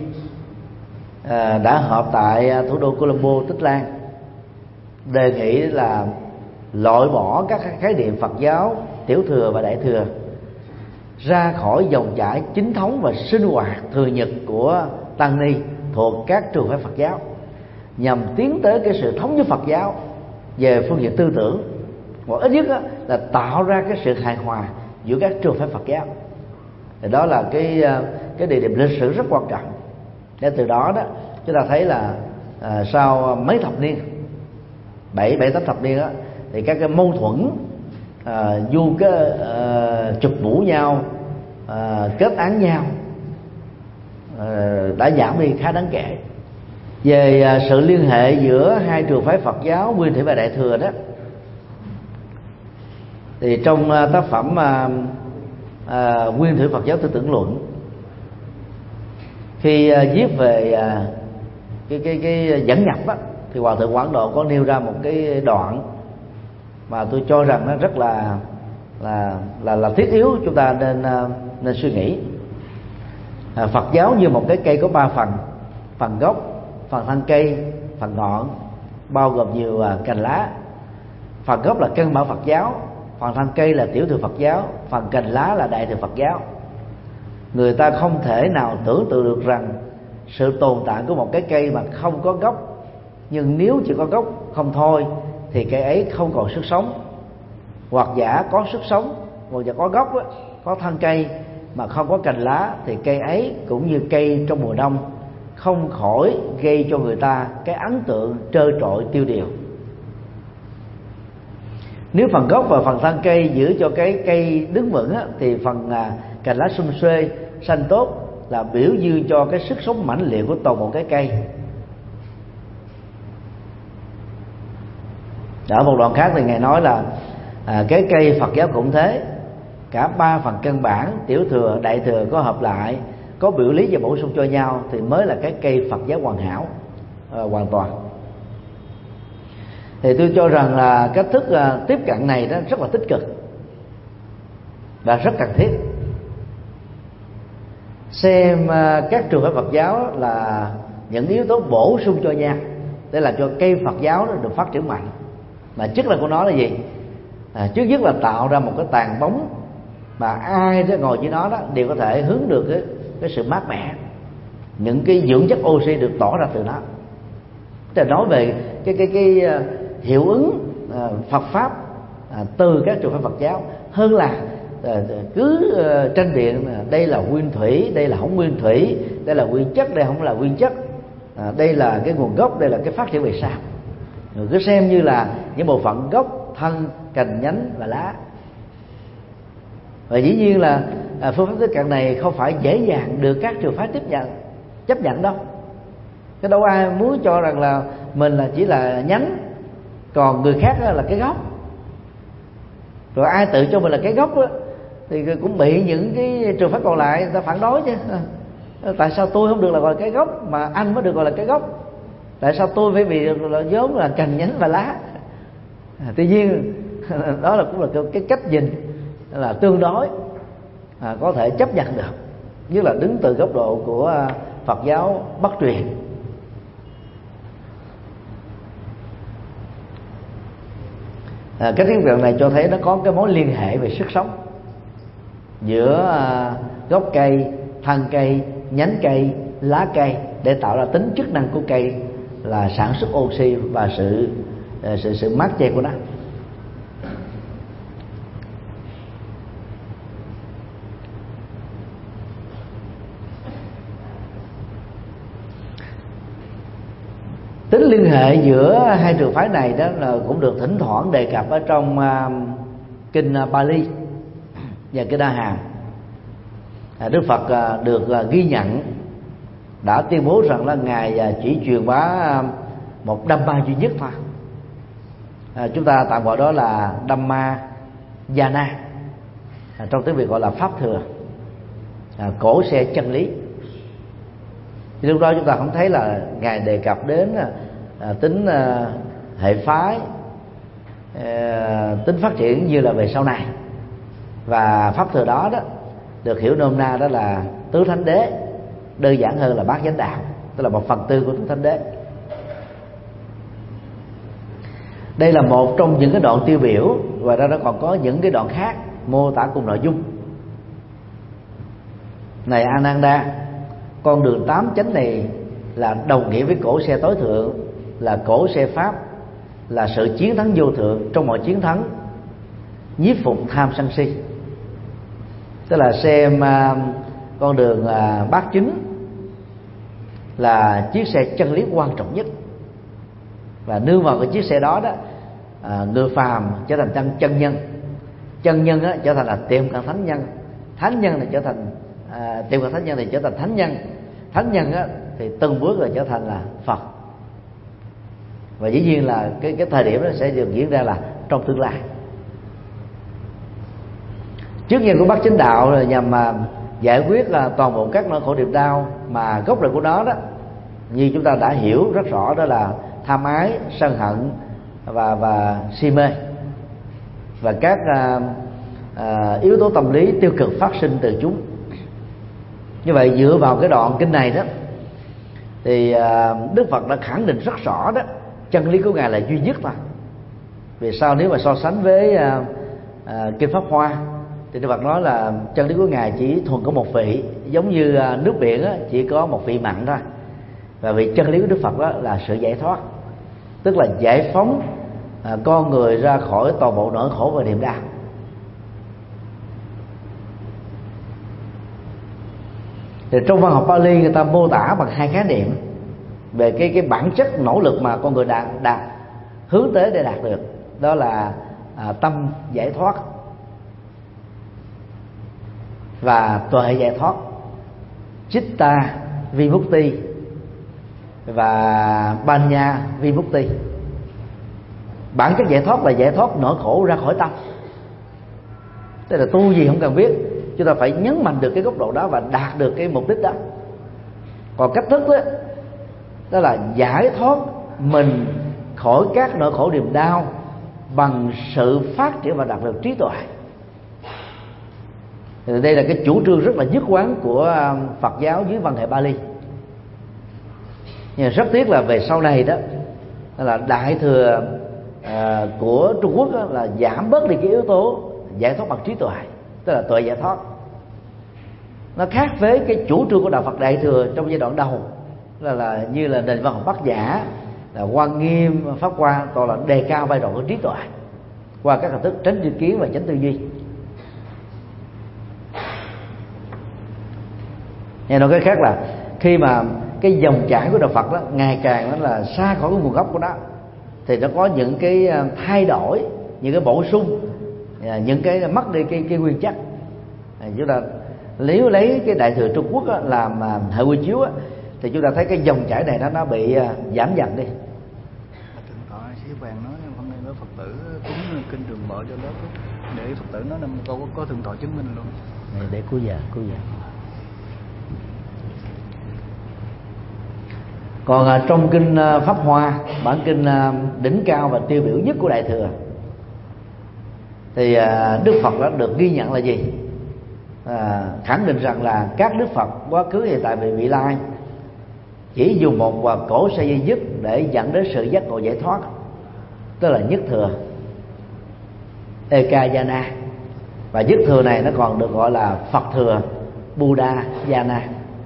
S2: uh, đã họp tại thủ đô Colombo, Tích Lan, đề nghị là loại bỏ các khái niệm Phật giáo tiểu thừa và đại thừa ra khỏi dòng chảy chính thống và sinh hoạt thường nhật của tăng ni thuộc các trường phái Phật giáo, nhằm tiến tới cái sự thống nhất Phật giáo về phương diện tư tưởng, hoặc ít nhất là tạo ra cái sự hài hòa giữa các trường phái Phật giáo. Thì đó là cái cái địa điểm lịch sử rất quan trọng. Để từ đó đó chúng ta thấy là à, sau mấy thập niên, bảy bảy tám thập niên đó, thì các cái mâu thuẫn à, du cái à, chụp mũ nhau, à, kết án nhau à, đã giảm đi khá đáng kể. Về à, sự liên hệ giữa hai trường phái Phật giáo Nguyên Thủy và Đại Thừa đó, thì trong à, tác phẩm à, à, Nguyên Thủy Phật giáo tư tưởng luận, khi à, viết về à, cái cái cái dẫn nhập á, thì Hòa thượng Quảng Độ có nêu ra một cái đoạn mà tôi cho rằng nó rất là là là, là thiết yếu chúng ta nên nên suy nghĩ. À, Phật giáo như một cái cây có ba phần: phần gốc, phần thân cây, phần ngọn, bao gồm nhiều à, cành lá. Phần gốc là căn bản Phật giáo, phần thân cây là tiểu thừa Phật giáo, phần cành lá là đại thừa Phật giáo. Người ta không thể nào tưởng tượng được rằng sự tồn tại của một cái cây mà không có gốc, nhưng nếu chỉ có gốc không thôi thì cây ấy không còn sức sống. Hoặc giả có sức sống, hoặc giả có gốc đó, có thân cây mà không có cành lá, thì cây ấy cũng như cây trong mùa đông, không khỏi gây cho người ta cái ấn tượng trơ trọi tiêu điều. Nếu phần gốc và phần thân cây giữ cho cái cây đứng vững á, thì phần à, cành lá sum xuê xanh tốt là biểu dương cho cái sức sống mãnh liệt của toàn bộ cái cây. Ở một đoạn khác thì Ngài nói là à, cái cây Phật giáo cũng thế, cả ba phần căn bản tiểu thừa đại thừa có hợp lại, có biểu lý và bổ sung cho nhau thì mới là cái cây Phật giáo hoàn hảo, à, hoàn toàn. Thì tôi cho rằng là cách thức à, tiếp cận này đó rất là tích cực và rất cần thiết. Xem à, các trường phái Phật giáo là những yếu tố bổ sung cho nhau để làm cho cây Phật giáo nó được phát triển mạnh. Mà chức năng của nó là gì? À, trước nhất là tạo ra một cái tàn bóng mà ai đó ngồi dưới nó đó đều có thể hứng được cái, cái sự mát mẻ, những cái dưỡng chất oxy được tỏ ra từ nó. Tức là nói về cái cái cái, cái hiệu ứng à, Phật pháp à, từ các trường phái Phật giáo, hơn là à, cứ à, tranh biện đây là nguyên thủy, đây là không nguyên thủy, đây là nguyên chất, đây không là nguyên chất, à, đây là cái nguồn gốc, đây là cái phát triển về sao. Rồi cứ xem như là những bộ phận gốc, thân, cành, nhánh và lá. Và dĩ nhiên là à, phương pháp tiếp cận này không phải dễ dàng được các trường phái tiếp nhận, chấp nhận đâu. Cái đâu ai muốn cho rằng là mình là chỉ là nhánh, còn người khác là cái gốc. Rồi ai tự cho mình là cái gốc đó, thì cũng bị những cái trường phái còn lại người ta phản đối chứ. Tại sao tôi không được là gọi là cái gốc mà anh mới được gọi là cái gốc? Tại sao tôi phải bị là vốn là cành, nhánh và lá? À, tuy nhiên đó là cũng là cái cách nhìn là tương đối à, có thể chấp nhận được, nhất là đứng từ góc độ của Phật giáo Bắc truyền. À, cái tiếp cận này cho thấy nó có cái mối liên hệ về sức sống giữa à, gốc cây, thân cây, nhánh cây, lá cây, để tạo ra tính chức năng của cây là sản xuất oxy và sự sự sự mát che của nó. Tính liên hệ giữa hai trường phái này đó là cũng được thỉnh thoảng đề cập ở trong uh, kinh Pali và kinh A Hàm. À, Đức Phật uh, được uh, ghi nhận đã tuyên bố rằng là ngài uh, chỉ truyền bá uh, một Dhamma duy nhất thôi. À, chúng ta tạm gọi đó là Dhamma Jana, à, trong tiếng Việt gọi là pháp thừa, à, cổ xe chân lý. Thì lúc đó chúng ta không thấy là ngài đề cập đến à, tính à, hệ phái, à, tính phát triển như là về sau này. Và pháp thừa đó đó được hiểu nôm na đó là tứ thánh đế, đơn giản hơn là bát chánh đạo, tức là một phần tư của tứ thánh đế. Đây là một trong những cái đoạn tiêu biểu, và ra nó còn có những cái đoạn khác mô tả cùng nội dung. Này Ananda, con đường tám chánh này là đồng nghĩa với cỗ xe tối thượng, là cỗ xe pháp, là sự chiến thắng vô thượng trong mọi chiến thắng, nhiếp phục tham sân si. Tức là xem uh, con đường uh, bát chính là chiếc xe chân lý quan trọng nhất, và nương vào cái chiếc xe đó đó, à, người phàm trở thành chân chân nhân, chân nhân á, trở thành là tiệm cận thánh nhân, thánh nhân thì trở thành à, tiệm cận thánh nhân thì trở thành thánh nhân, thánh nhân á, thì từng bước rồi trở thành là Phật. Và dĩ nhiên là cái cái thời điểm đó sẽ được diễn ra là trong tương lai. Trước nhân của bát chánh đạo là nhằm mà giải quyết là toàn bộ các nỗi khổ niềm đau, mà gốc rễ của nó đó, như chúng ta đã hiểu rất rõ, đó là tham ái, sân hận và và si mê, và các à, à, yếu tố tâm lý tiêu cực phát sinh từ chúng. Như vậy dựa vào cái đoạn kinh này đó, thì à, Đức Phật đã khẳng định rất rõ đó, chân lý của Ngài là duy nhất mà. Vì sao nếu mà so sánh với à, à, kinh Pháp Hoa thì Đức Phật nói là chân lý của Ngài chỉ thuần có một vị, giống như à, nước biển á, chỉ có một vị mặn thôi. Và vì chân lý của Đức Phật đó là sự giải thoát, tức là giải phóng à, con người ra khỏi toàn bộ nỗi khổ và niềm đau. Thì trong văn học Pali người ta mô tả bằng hai khái niệm về cái cái bản chất nỗ lực mà con người đạt đạt hướng tới để đạt được, đó là à, tâm giải thoát và tuệ giải thoát, Chitta Vimukti và Panya Vimukti. Bản chất giải thoát là giải thoát nỗi khổ ra khỏi tâm. Tức là tu gì không cần biết, chúng ta phải nhấn mạnh được cái góc độ đó và đạt được cái mục đích đó. Còn cách thức đó, đó là giải thoát mình khỏi các nỗi khổ niềm đau bằng sự phát triển và đạt được trí tuệ. Thì đây là cái chủ trương rất là nhất quán của Phật giáo dưới văn hệ Pali. Nhưng rất tiếc là về sau này đó, là đại thừa à, của Trung Quốc đó, là giảm bớt đi cái yếu tố giải thoát bằng trí tuệ, tức là tuệ giải thoát. Nó khác với cái chủ trương của đạo Phật đại thừa trong giai đoạn đầu, là là như là nền văn học Bát Nhã, là Quan Nghiêm, Pháp Hoa, toàn là đề cao vai trò của trí tuệ qua các hình thức tránh tri kiến và chánh tư duy. Nghe nói cái khác là khi mà cái dòng chảy của đạo Phật đó ngày càng đó là xa khỏi cái nguồn gốc của nó, thì nó có những cái thay đổi, những cái bổ sung, những cái mất đi cái cái nguyên chất. Chúng ta nếu lấy cái đại thừa Trung Quốc á, làm hệ quy chiếu á, thì chúng ta thấy cái dòng chảy này nó nó bị giảm dần đi.
S3: Thượng tọa Sĩ Vàng nói hôm nay có Phật tử cúng kinh Trường Bộ cho lớp để Phật tử nói năm câu có thượng tọa chứng minh luôn.
S2: Này để cuối giờ, cuối giờ. Còn à, trong kinh à, Pháp Hoa, bản kinh à, đỉnh cao và tiêu biểu nhất của đại thừa, thì à, Đức Phật đã được ghi nhận là gì? À, khẳng định rằng là các Đức Phật quá khứ, hiện tại và vị lai chỉ dùng một và cổ xe duy nhất để dẫn đến sự giác ngộ giải thoát, tức là nhất thừa Ekayana. Và nhất thừa này nó còn được gọi là Phật thừa Buddha Jana.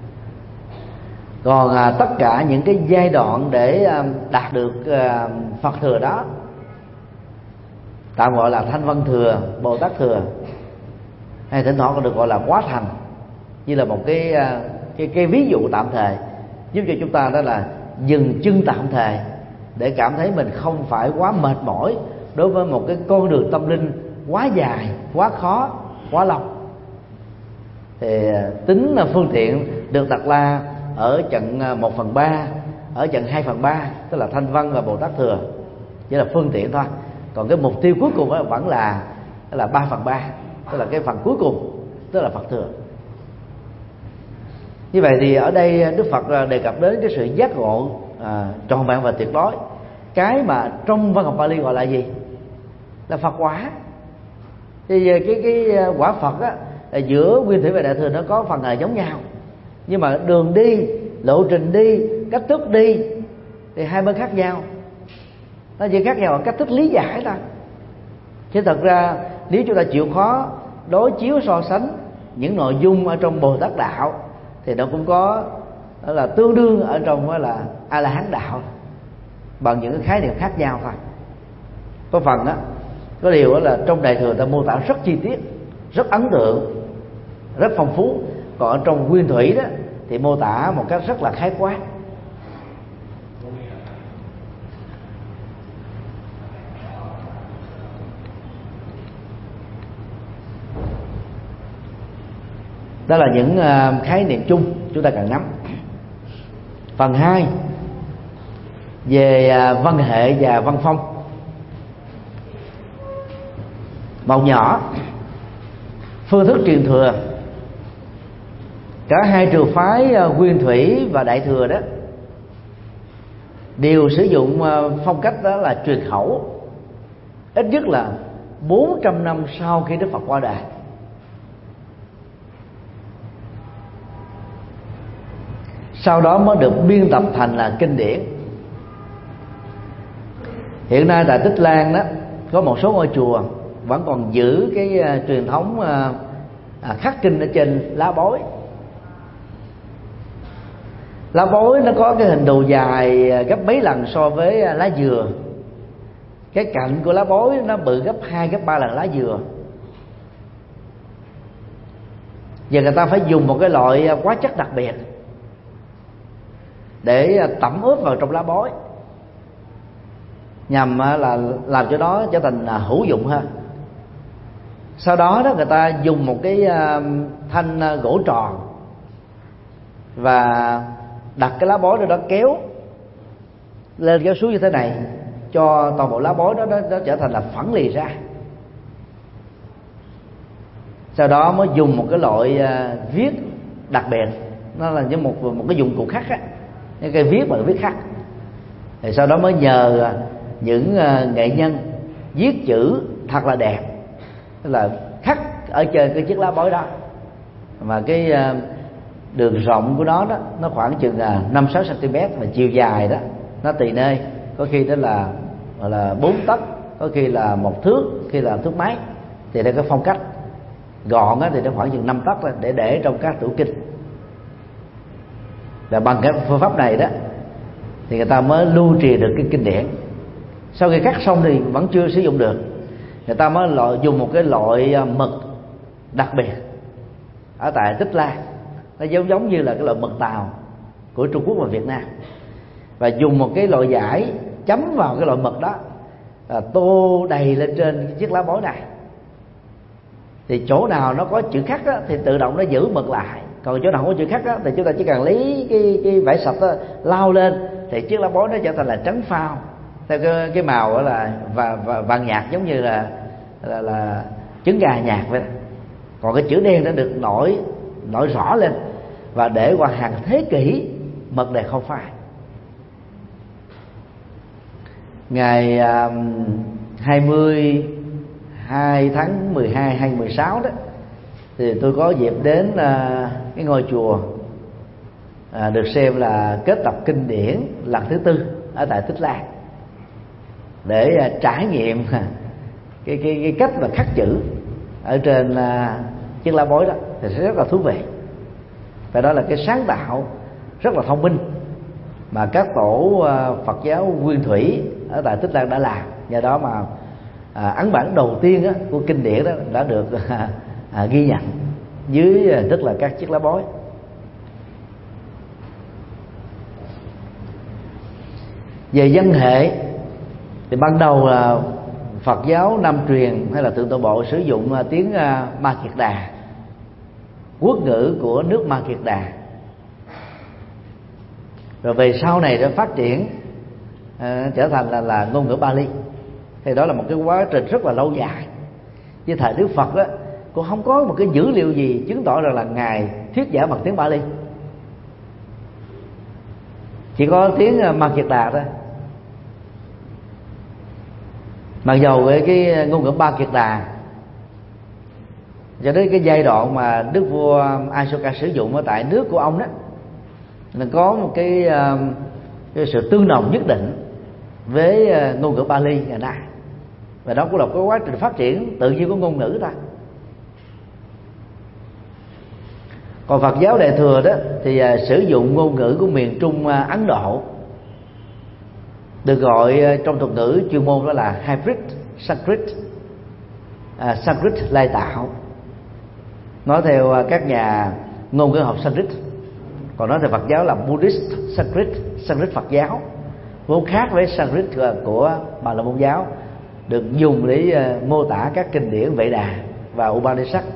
S2: Còn à, tất cả những cái giai đoạn để à, đạt được à, Phật thừa đó tạm gọi là Thanh Văn thừa, Bồ Tát thừa, hay thỉnh thoảng còn được gọi là quá thành, như là một cái à, cái cái ví dụ tạm thời giúp cho chúng ta đó là dừng chân tạm thời để cảm thấy mình không phải quá mệt mỏi đối với một cái con đường tâm linh quá dài, quá khó, quá lâu. Thì tính phương tiện được đặt la ở trận một phần ba, ở trận hai phần ba, tức là Thanh Văn và Bồ Tát thừa, chỉ là phương tiện thôi. Còn cái mục tiêu cuối cùng vẫn là là ba phần ba, tức là cái phần cuối cùng, tức là Phật thừa. Như vậy thì ở đây Đức Phật đề cập đến cái sự giác ngộ à, trọn vẹn và tuyệt đối, cái mà trong văn học Pali gọi là gì? Là Phật quả. Thì cái cái quả Phật á, giữa Nguyên Thủy và Đại Thừa nó có phần là giống nhau, nhưng mà đường đi, lộ trình đi, cách thức đi thì hai bên khác nhau. Nó chỉ khác nhau ở cách thức lý giải thôi. Chứ thật ra nếu chúng ta chịu khó đối chiếu so sánh những nội dung ở trong Bồ Tát đạo thì nó cũng có đó là tương đương ở trong đó là A La Hán đạo, bằng những cái khái niệm khác nhau thôi. Có phần đó, có điều đó là trong Đại Thừa ta mô tả rất chi tiết, rất ấn tượng, rất phong phú. Còn ở trong Nguyên Thủy đó thì mô tả một cách rất là khái quát. Đó là những khái niệm chung chúng ta cần nắm. Phần hai về văn hệ và văn phong. Màu nhỏ, phương thức truyền thừa. Cả hai trường phái Nguyên Thủy và Đại Thừa đó đều sử dụng phong cách đó là truyền khẩu, ít nhất là bốn trăm năm sau khi Đức Phật qua đời. Sau đó mới được biên tập thành là kinh điển. Hiện nay tại Tích Lan đó có một số ngôi chùa vẫn còn giữ cái uh, truyền thống uh, khắc kinh ở trên lá bối. Lá bối nó có cái hình đồ dài gấp mấy lần so với lá dừa. Cái cạnh của lá bối nó bự gấp hai gấp ba lần lá dừa. Và người ta phải dùng một cái loại hóa chất đặc biệt để tẩm ướp vào trong lá bối, nhằm là làm cho nó trở thành hữu dụng hơn. Sau đó đó người ta dùng một cái thanh gỗ tròn và đặt cái lá bối đó kéo lên kéo xuống như thế này, cho toàn bộ lá bối đó nó, nó trở thành là phẳng lì ra. Sau đó mới dùng một cái loại viết đặc biệt, nó là như một một cái dụng cụ khắc á, những cái viết bằng viết khắc. Thì sau đó mới nhờ những nghệ nhân viết chữ thật là đẹp, tức là khắc ở trên cái chiếc lá bối đó, mà cái đường rộng của nó đó nó khoảng chừng năm sáu xăng-ti-mét, và chiều dài đó nó tùy nơi, có khi đó là gọi là bốn tấc, có khi là một thước, khi là thước mấy. Thì đây cái phong cách gọn á thì nó khoảng chừng năm tấc để để trong các tủ kinh. Và bằng cái phương pháp này đó thì người ta mới lưu truyền được cái kinh điển. Sau khi cắt xong thì vẫn chưa sử dụng được, người ta mới loại dùng một cái loại mực đặc biệt ở tại Tích Lan, nó giống giống như là cái loại mực tàu của Trung Quốc và Việt Nam, và dùng một cái loại giải chấm vào cái loại mực đó, à, tô đầy lên trên chiếc lá bối này. Thì chỗ nào nó có chữ khắc đó, thì tự động nó giữ mực lại, còn chỗ nào không có chữ khắc đó, thì chúng ta chỉ cần lấy cái cái vải sạch đó, lau lên thì chiếc lá bối nó trở thành là trắng phao, theo cái, cái màu đó là và, và vàng nhạt, giống như là là, là trứng gà nhạt vậy. Còn cái chữ đen nó được nổi nổi rõ lên, và để qua hàng thế kỷ mực này không phai. Ngày um, hai mươi hai tháng mười hai hai nghìn mười sáu đó thì tôi có dịp đến uh, cái ngôi chùa uh, được xem là kết tập kinh điển lần thứ tư ở tại Tích Lan, để uh, trải nghiệm cái, cái cái cách mà khắc chữ ở trên uh, chiếc lá bối đó, thì sẽ rất là thú vị. Và đó là cái sáng tạo rất là thông minh mà các tổ uh, Phật giáo Nguyên Thủy ở tại Tích Lan đã làm. Nhờ đó mà à, ấn bản đầu tiên á, của kinh điển đó đã được à, à, ghi nhận dưới à, tức là các chiếc lá bối. Về văn hệ thì ban đầu là Phật giáo Nam truyền hay là Thượng Tọa Bộ sử dụng à, tiếng à, Ma Kiệt Đà, quốc ngữ của nước Ma Kiệt Đà. Rồi về sau này đã phát triển à, trở thành là là ngôn ngữ Bali. Thì đó là một cái quá trình rất là lâu dài. Với thời Đức Phật đó cũng không có một cái dữ liệu gì chứng tỏ rằng là ngài thuyết giảng bằng tiếng Bali, chỉ có tiếng Ma Kiệt Đà thôi. Mặc dầu cái, cái ngôn ngữ Ma Kiệt Đà cho đến cái giai đoạn mà Đức vua Asoka sử dụng ở tại nước của ông đó, là có một cái, cái sự tương đồng nhất định với ngôn ngữ Pali ngày nay, và đó cũng là cái quá trình phát triển tự nhiên của ngôn ngữ ta. Còn Phật giáo Đại thừa đó thì sử dụng ngôn ngữ của miền Trung Ấn Độ, được gọi trong thuật ngữ chuyên môn đó là hybrid Sanskrit, à, Sanskrit lai tạo, nói theo các nhà ngôn ngữ học Sanskrit. Còn nói theo Phật giáo là Buddhist Sanskrit, Sanskrit Phật giáo, vốn khác với Sanskrit của Bà La Môn giáo, được dùng để mô tả các kinh điển Vệ Đà và Upanishad.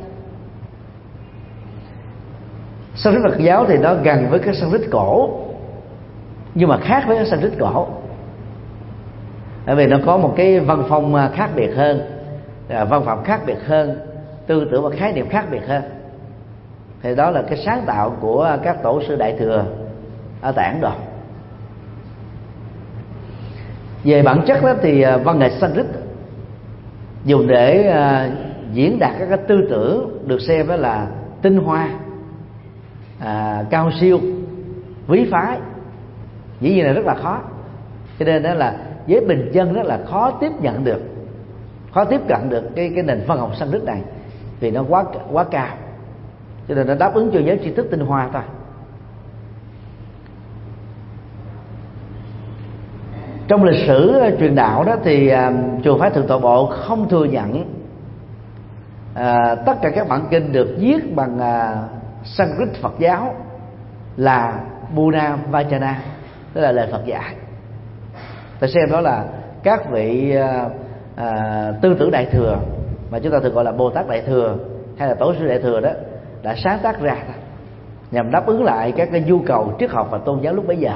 S2: Sanskrit Phật giáo thì nó gần với cái Sanskrit cổ, nhưng mà khác với cái Sanskrit cổ, bởi vì nó có một cái văn phong khác biệt hơn, văn phạm khác biệt hơn, tư tưởng và khái niệm khác biệt hơn. Thì đó là cái sáng tạo của các tổ sư Đại thừa ở tại Ấn Độ. Về bản chất đó thì văn nghệ Sanskrit dùng để diễn đạt các cái tư tưởng được xem đó là tinh hoa, à, cao siêu, quý phái, dĩ nhiên là rất là khó. Cho nên đó là với bình dân rất là khó tiếp nhận được, khó tiếp cận được cái cái nền văn học Sanskrit này, vì nó quá quá cao, cho nên nó đáp ứng cho giới tri thức tinh hoa thôi. Trong lịch sử truyền đạo đó thì uh, chùa Phái Thượng Tọa Bộ không thừa nhận uh, tất cả các bản kinh được viết bằng uh, Sanskrit Phật giáo là Buddha Vajana, tức là lời Phật dạy. Ta xem đó là các vị uh, uh, tư tưởng Đại thừa mà chúng ta thường gọi là Bồ Tát Đại thừa hay là Tổ sư Đại thừa đó đã sáng tác ra nhằm đáp ứng lại các cái nhu cầu triết học và tôn giáo lúc bấy giờ.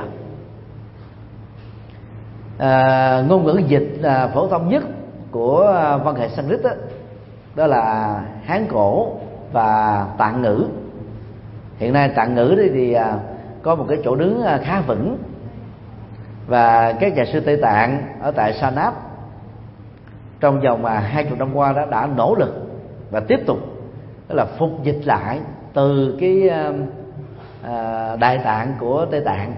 S2: À, ngôn ngữ dịch à, phổ thông nhất của à, văn hệ Sanskrit đó, đó là Hán cổ và Tạng ngữ. Hiện nay Tạng ngữ thì, thì à, có một cái chỗ đứng à, khá vững, và các nhà sư Tây Tạng ở tại Sa Náp trong vòng à, hai chục năm qua đó đã nỗ lực và tiếp tục đó là phục dịch lại từ cái à, à, Đại Tạng của Tây Tạng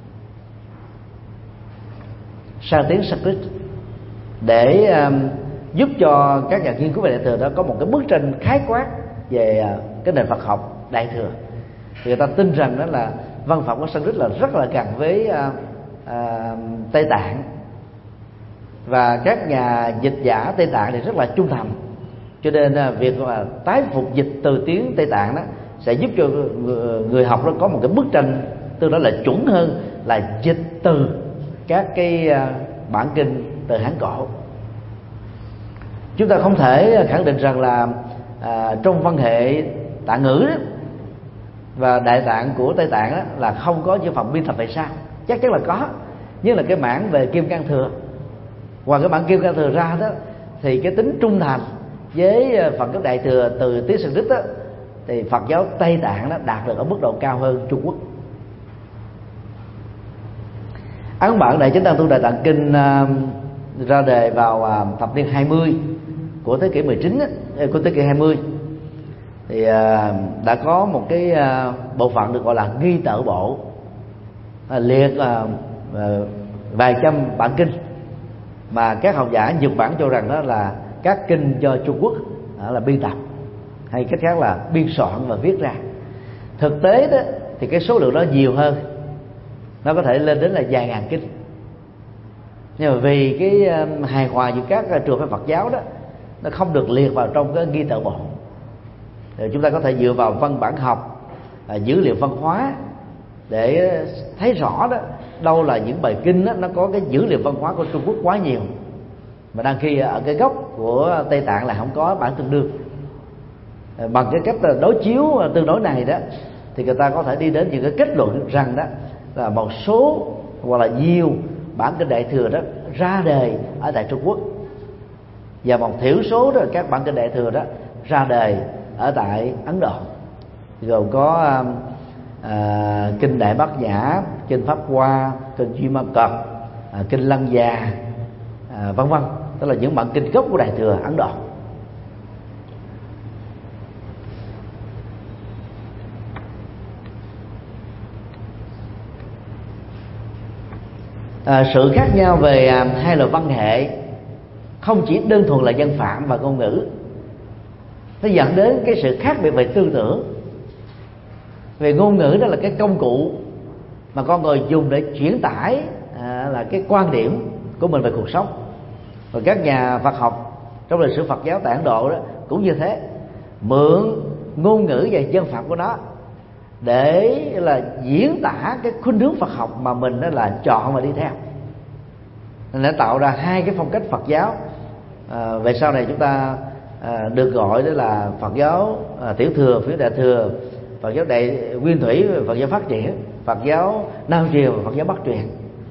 S2: sang tiếng Sanskrit để um, giúp cho các nhà nghiên cứu về Đại thừa đó có một cái bức tranh khái quát về uh, cái nền Phật học Đại thừa. Thì người ta tin rằng đó là văn phẩm của Sanskrit là rất là gần với uh, uh, Tây Tạng, và các nhà dịch giả Tây Tạng thì rất là trung thành, cho nên uh, việc mà tái phục dịch từ tiếng Tây Tạng đó sẽ giúp cho người, người học đó có một cái bức tranh tương đối là chuẩn hơn là dịch từ các cái bản kinh từ Hán cổ. Chúng ta không thể khẳng định rằng là à, trong văn hệ Tạng ngữ đó, và Đại Tạng của Tây Tạng đó, là không có chữ phẩm biên tập tại sao? Chắc chắn là có, nhưng là cái mảng về Kim Cang Thừa, ngoài cái bản Kim Cang Thừa ra đó, thì cái tính trung thành với phần cấp Đại thừa từ tiếng Sanskrit đó, thì Phật giáo Tây Tạng đó đạt được ở mức độ cao hơn Trung Quốc. Ấn Bản Đại Chánh Đăng Tu Đại Tạng Kinh uh, ra đề vào uh, thập niên hai mươi của thế kỷ mười chín á, của thế kỷ hai mươi, thì uh, đã có một cái uh, bộ phận được gọi là nghi tự bộ, uh, liệt uh, uh, vài trăm bản kinh mà các học giả Nhật Bản cho rằng đó là các kinh do Trung Quốc uh, là biên tập, hay cách khác là biên soạn và viết ra. Thực tế đó thì cái số lượng đó nhiều hơn, nó có thể lên đến là vài ngàn kinh, nhưng mà vì cái hài hòa giữa các trường phái Phật giáo đó, nó không được liệt vào trong cái nghi tự bộ. Rồi chúng ta có thể dựa vào văn bản học, dữ liệu văn hóa để thấy rõ đó đâu là những bài kinh đó, nó có cái dữ liệu văn hóa của Trung Quốc quá nhiều, mà đang khi ở cái gốc của Tây Tạng là không có bản tương đương. Bằng cái cách đối chiếu tương đối này đó, thì người ta có thể đi đến những cái kết luận rằng đó là một số hoặc là nhiều bản kinh Đại thừa đó ra đời ở tại Trung Quốc, và một thiểu số đó các bản kinh Đại thừa đó ra đời ở tại Ấn Độ, gồm có à, kinh Đại Bát Nhã, kinh Pháp Hoa, kinh Duy Ma Cật, à, kinh Lăng Già, à, vân vân, tức là những bản kinh gốc của Đại thừa Ấn Độ. à, sự khác nhau về à, hai loại văn hệ không chỉ đơn thuần là dân phạm và ngôn ngữ, nó dẫn đến cái sự khác biệt về tư tưởng. Về ngôn ngữ đó là cái công cụ mà con người dùng để chuyển tải à, là cái quan điểm của mình về cuộc sống. Và các nhà Phật học trong lịch sử Phật giáo tại Ấn Độ đó cũng như thế, mượn ngôn ngữ và dân phạm của nó để là diễn tả cái khuynh hướng Phật học mà mình đó là chọn và đi theo, nên đã tạo ra hai cái phong cách Phật giáo. À, về sau này chúng ta à, được gọi đó là Phật giáo à, tiểu thừa, Phật giáo đại thừa, Phật giáo đại nguyên thủy, Phật giáo phát triển, Phật giáo Nam truyền và Phật giáo Bắc truyền.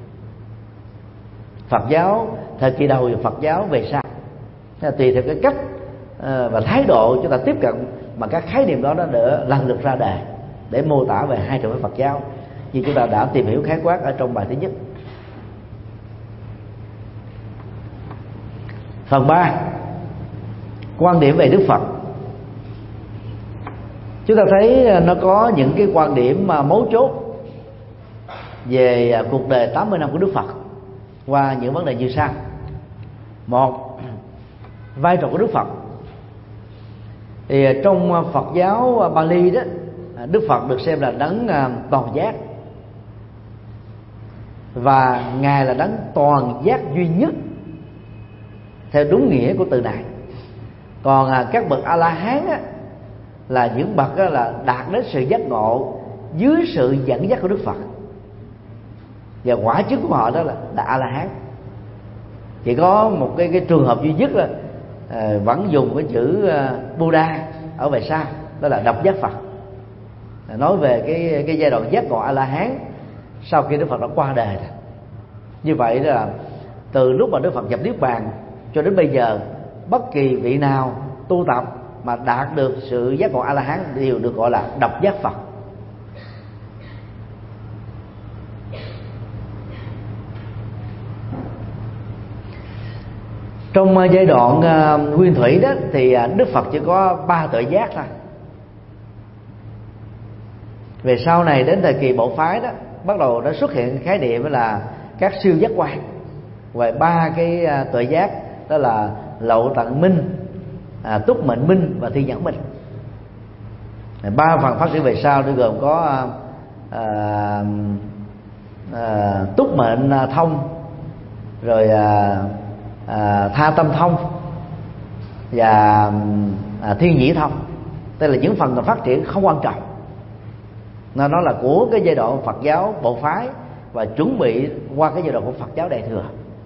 S2: Phật giáo thời kỳ đầu và Phật giáo về sau, tùy theo cái cách à, và thái độ chúng ta tiếp cận mà các khái niệm đó nó được lần lượt ra đời để mô tả về hai trường phái Phật giáo như chúng ta đã tìm hiểu khái quát ở trong bài thứ nhất. Phần ba, quan điểm về Đức Phật. Chúng ta thấy nó có những cái quan điểm mà mấu chốt về cuộc đời tám mươi năm của Đức Phật qua những vấn đề như sau. Một, vai trò của Đức Phật. Thì trong Phật giáo Bali đó, Đức Phật được xem là đấng toàn giác, và Ngài là đấng toàn giác duy nhất theo đúng nghĩa của từ này. Còn các bậc A La Hán á, là những bậc á, là đạt đến sự giác ngộ dưới sự dẫn dắt của Đức Phật, và quả chức của họ đó là, là A La Hán. Chỉ có một cái, cái trường hợp duy nhất là à, vẫn dùng cái chữ à, Buddha ở về sau, đó là độc giác Phật, à, nói về cái cái giai đoạn giác ngộ A La Hán sau khi Đức Phật đã qua đời. Như vậy là từ lúc mà Đức Phật nhập niết bàn cho đến bây giờ, bất kỳ vị nào tu tập mà đạt được sự giác ngộ A La Hán đều được gọi là độc giác Phật. Trong giai đoạn uh, nguyên thủy đó thì uh, Đức Phật chỉ có ba tuệ giác thôi. Về sau này đến thời kỳ bộ phái đó, bắt đầu nó xuất hiện khái niệm là các siêu giác quan về ba cái uh, tuệ giác, đó là Lậu Tận Minh, à, Túc Mệnh Minh và Thiên Nhãn Minh. Ba phần phát triển về sau nó gồm có à, à, Túc Mệnh Thông, rồi à, à, Tha Tâm Thông và à, Thiên Nhĩ Thông. Đây là những phần phát triển không quan trọng, nó nó là của cái giai đoạn Phật giáo bộ phái và chuẩn bị qua cái giai đoạn của Phật giáo Đại thừa.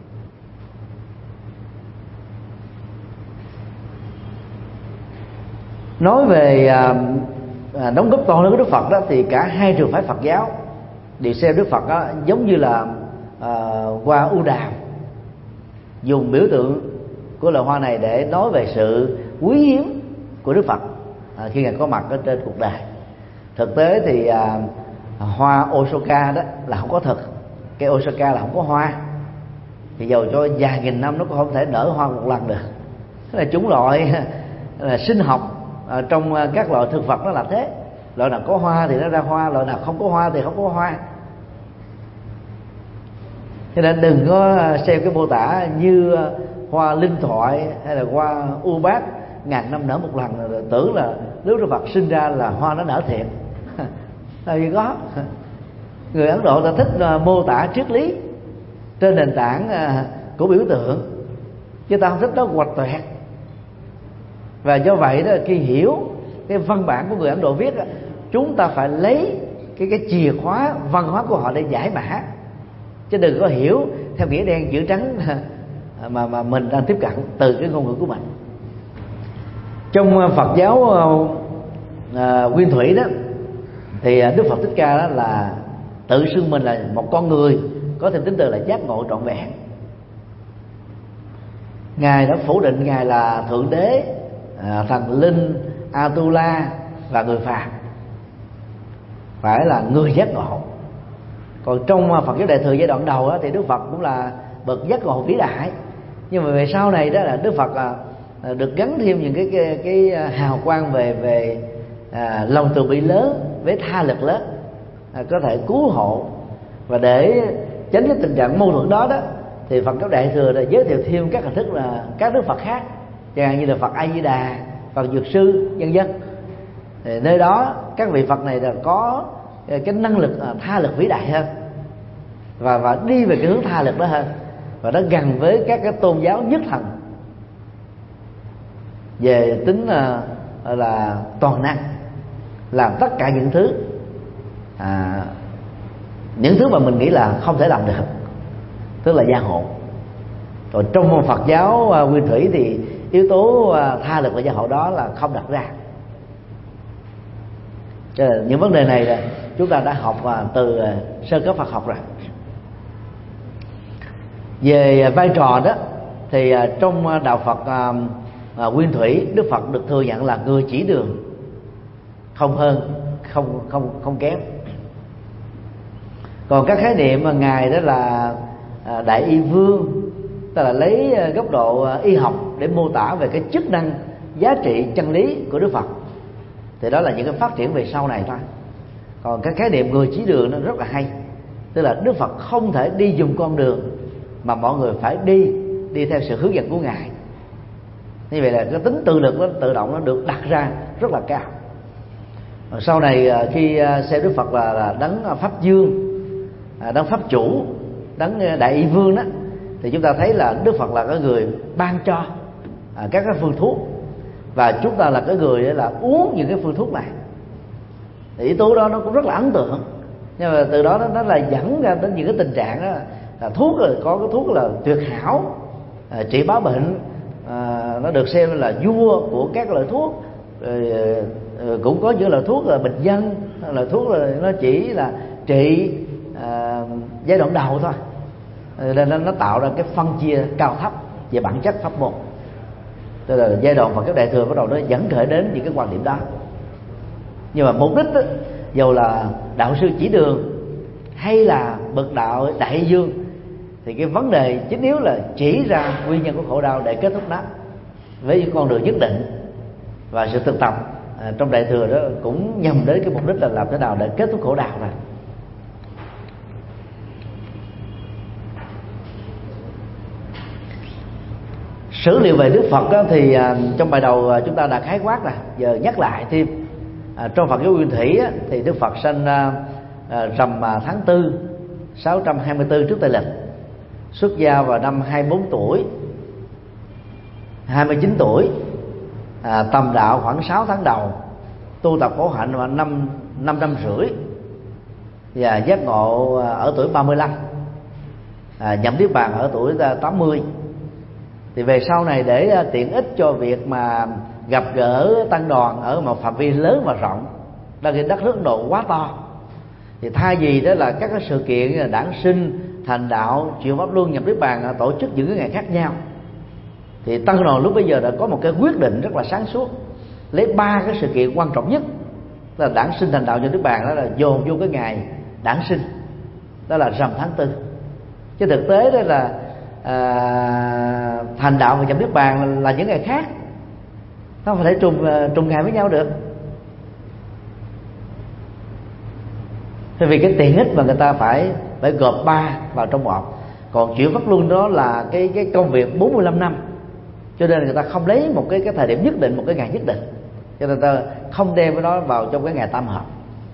S2: Nói về à, à, đóng góp to lớn của Đức Phật đó, thì cả hai trường phái Phật giáo đều xem Đức Phật đó giống như là à, hoa ưu đàm, dùng biểu tượng của loài hoa này để nói về sự quý hiếm của Đức Phật à, khi Ngài có mặt ở trên cuộc đời. Thực tế thì à, hoa Osaka đó là không có thực, cây Osaka là không có hoa, thì dầu cho vài nghìn năm nó cũng không thể nở hoa một lần được. Thế là chủng loại là sinh học À, trong các loại thực vật nó là thế, loại nào có hoa thì nó ra hoa, loại nào không có hoa thì không có hoa. Cho nên đừng có xem cái mô tả như hoa linh thoại hay là hoa u bát ngàn năm nở một lần, rồi tưởng là lúc Đức Phật sinh ra là hoa nó nở thiệt. Làm gì có. Người Ấn Độ ta thích mô tả triết lý trên nền tảng của biểu tượng, chứ ta không thích nó hoạch toẹt. Và do vậy đó, khi hiểu cái văn bản của người Ấn Độ viết, chúng ta phải lấy cái cái chìa khóa văn hóa của họ để giải mã, chứ đừng có hiểu theo nghĩa đen chữ trắng mà mà mình đang tiếp cận từ cái ngôn ngữ của mình. Trong Phật giáo uh, nguyên thủy đó, thì Đức Phật Thích Ca đó là tự xưng mình là một con người có thêm tính từ là giác ngộ trọn vẹn. Ngài đã phủ định Ngài là thượng đế, À, thần linh, Atula và người phàm, phải là người giác ngộ. Còn trong Phật giáo Đại thừa giai đoạn đầu đó, thì Đức Phật cũng là bậc giác ngộ vĩ đại. Nhưng mà về sau này đó là Đức Phật à, được gắn thêm những cái cái, cái hào quang về về à, lòng từ bi lớn với tha lực lớn, à, có thể cứu hộ. Và để tránh cái tình trạng mâu thuẫn đó đó, thì Phật giáo Đại Thừa đã giới thiệu thêm các hình thức là các đức Phật khác, chẳng hạn như là Phật A Di Đà, Phật Dược Sư, vân vân. Thì nơi đó các vị Phật này là có cái năng lực tha lực vĩ đại hơn, và và đi về cái hướng tha lực đó hơn, và nó gần với các cái tôn giáo nhất thần về tính là, là toàn năng, làm tất cả những thứ à, những thứ mà mình nghĩ là không thể làm được, tức là gia hộ. Còn trong Phật giáo uh, Nguyên Thủy thì yếu tố uh, tha lực và gia hộ đó là không đặt ra. Cho nên những vấn đề này là chúng ta đã học uh, từ uh, sơ cấp Phật học rồi. Về uh, vai trò đó thì uh, trong uh, đạo Phật uh, uh, Nguyên Thủy, Đức Phật được thừa nhận là người chỉ đường, không hơn, không không không kém. Còn các khái niệm mà ngài đó là uh, đại y vương, tức là lấy uh, góc độ uh, y học để mô tả về cái chức năng, giá trị, chân lý của Đức Phật, thì đó là những cái phát triển về sau này thôi. Còn cái khái niệm người chỉ đường nó rất là hay, tức là Đức Phật không thể đi dùng con đường mà mọi người phải đi đi theo sự hướng dẫn của ngài. Như vậy là cái tính tự lực nó tự động nó được đặt ra rất là cao. Và sau này khi xem Đức Phật là, là đấng pháp dương, đấng pháp chủ, đấng đại y vương đó, thì chúng ta thấy là Đức Phật là cái người ban cho các cái phương thuốc, và chúng ta là cái người là uống những cái phương thuốc này. Thì yếu tố đó nó cũng rất là ấn tượng, nhưng mà từ đó nó, nó là dẫn ra đến những cái tình trạng đó là thuốc rồi có cái thuốc là tuyệt hảo, à, trị bá bệnh, à, nó được xem là vua của các loại thuốc. Rồi, à, cũng có những loại thuốc là bình dân, loại thuốc là nó chỉ là trị à, giai đoạn đầu thôi, nên nó, nó tạo ra cái phân chia cao thấp về bản chất pháp môn. Tức là giai đoạn Phật giáo Đại Thừa bắt đầu nó dẫn khởi đến những cái quan điểm đó. Nhưng mà mục đích đó, dầu là đạo sư chỉ đường hay là bậc đạo đại dương, thì cái vấn đề chính yếu là chỉ ra nguyên nhân của khổ đau để kết thúc nó với những con đường nhất định. Và sự thực tập à, trong Đại Thừa đó cũng nhằm đến cái mục đích là làm thế nào để kết thúc khổ đau này. Sử liệu về Đức Phật đó, thì à, trong bài đầu à, chúng ta đã khái quát rồi, giờ nhắc lại thêm. À, trong Phật giáo Nguyên Thủy á, thì Đức Phật sinh à, à, rằm à, tháng tư sáu trăm hai mươi tư trước Tây lịch, xuất gia vào năm hai mươi bốn tuổi, hai mươi chín tuổi, à, tầm đạo khoảng sáu tháng đầu, tu tập khổ hạnh vào năm năm năm rưỡi, và giác ngộ ở tuổi ba mươi lăm, à, nhập niết bàn ở tuổi tám mươi. Thì về sau này để tiện ích cho việc mà gặp gỡ tăng đoàn ở một phạm vi lớn và rộng, đó cái đất nước Ấn Độ quá to, thì thay vì đó là các cái sự kiện đản sinh, thành đạo, chuyển pháp luân, nhập niết bàn tổ chức những cái ngày khác nhau, thì tăng đoàn lúc bây giờ đã có một cái quyết định rất là sáng suốt, lấy ba cái sự kiện quan trọng nhất là đản sinh, thành đạo, nhập niết bàn, đó là dồn vô cái ngày đản sinh, đó là rằm tháng tư. Chứ thực tế đó là à, thành đạo và nhập niết bàn là, là những ngày khác, nó không thể trùng trùng ngày với nhau được. Thế vì cái tiện ích mà người ta phải phải gộp ba vào trong một. Còn chuyển pháp luân đó là cái cái công việc bốn mươi lăm năm, cho nên người ta không lấy một cái cái thời điểm nhất định, một cái ngày nhất định, cho nên người ta không đem cái đó vào trong cái ngày tam hợp.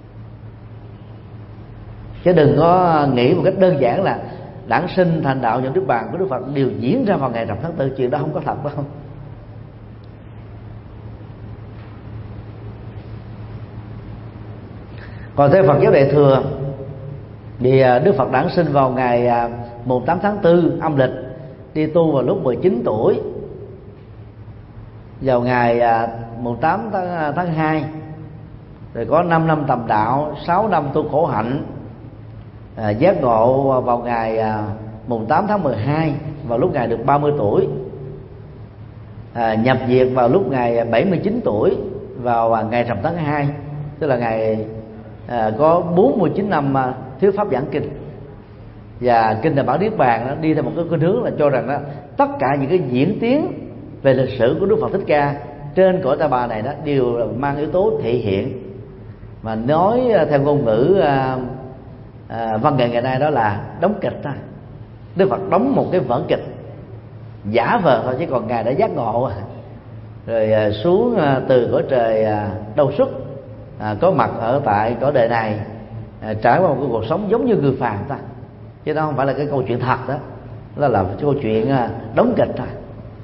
S2: Chứ đừng có nghĩ một cách đơn giản là đản sinh, thành đạo, nhập niết bàn của Đức Phật đều diễn ra vào ngày rằm tháng tư. Chuyện đó không có thật đâu. Còn theo Phật giáo Đại Thừa thì Đức Phật đản sinh vào ngày mùng tám tháng tư âm lịch, đi tu vào lúc mười chín tuổi, vào ngày mùng tám tháng hai, rồi có năm năm tầm đạo, sáu năm tu khổ hạnh, à, giác ngộ vào ngày à, mùng tám tháng mười hai, vào lúc ngài được ba mươi tuổi, à, nhập diệt vào lúc ngài bảy mươi chín tuổi, vào à, ngày rằm tháng hai, tức là ngày à, có bốn mươi chín năm à, thuyết pháp giảng kinh. Và kinh Đại Bảo Niết Bàn nó đi theo một cái khuynh hướng là cho rằng đó, tất cả những cái diễn tiến về lịch sử của Đức Phật Thích Ca trên cõi Ta Bà này đó đều mang yếu tố thể hiện, mà nói theo ngôn ngữ à, à, văn nghệ ngày nay đó là đóng kịch thôi. Đức Phật đóng một cái vở kịch giả vờ thôi, chứ còn ngài đã giác ngộ rồi à, xuống à, từ cõi trời à, đâu xuất, à, có mặt ở tại cõi đời này, à, trải qua một cái cuộc sống giống như người phàm ta, chứ đó không phải là cái câu chuyện thật đó, đó là cái câu chuyện à, đóng kịch thôi.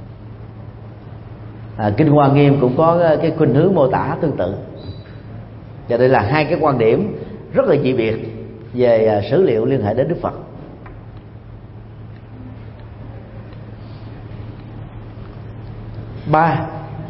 S2: À, Kinh Hoa Nghiêm cũng có cái khuynh hướng mô tả tương tự. Và đây là hai cái quan điểm rất là dị biệt về à, sử liệu liên hệ đến Đức Phật. Ba,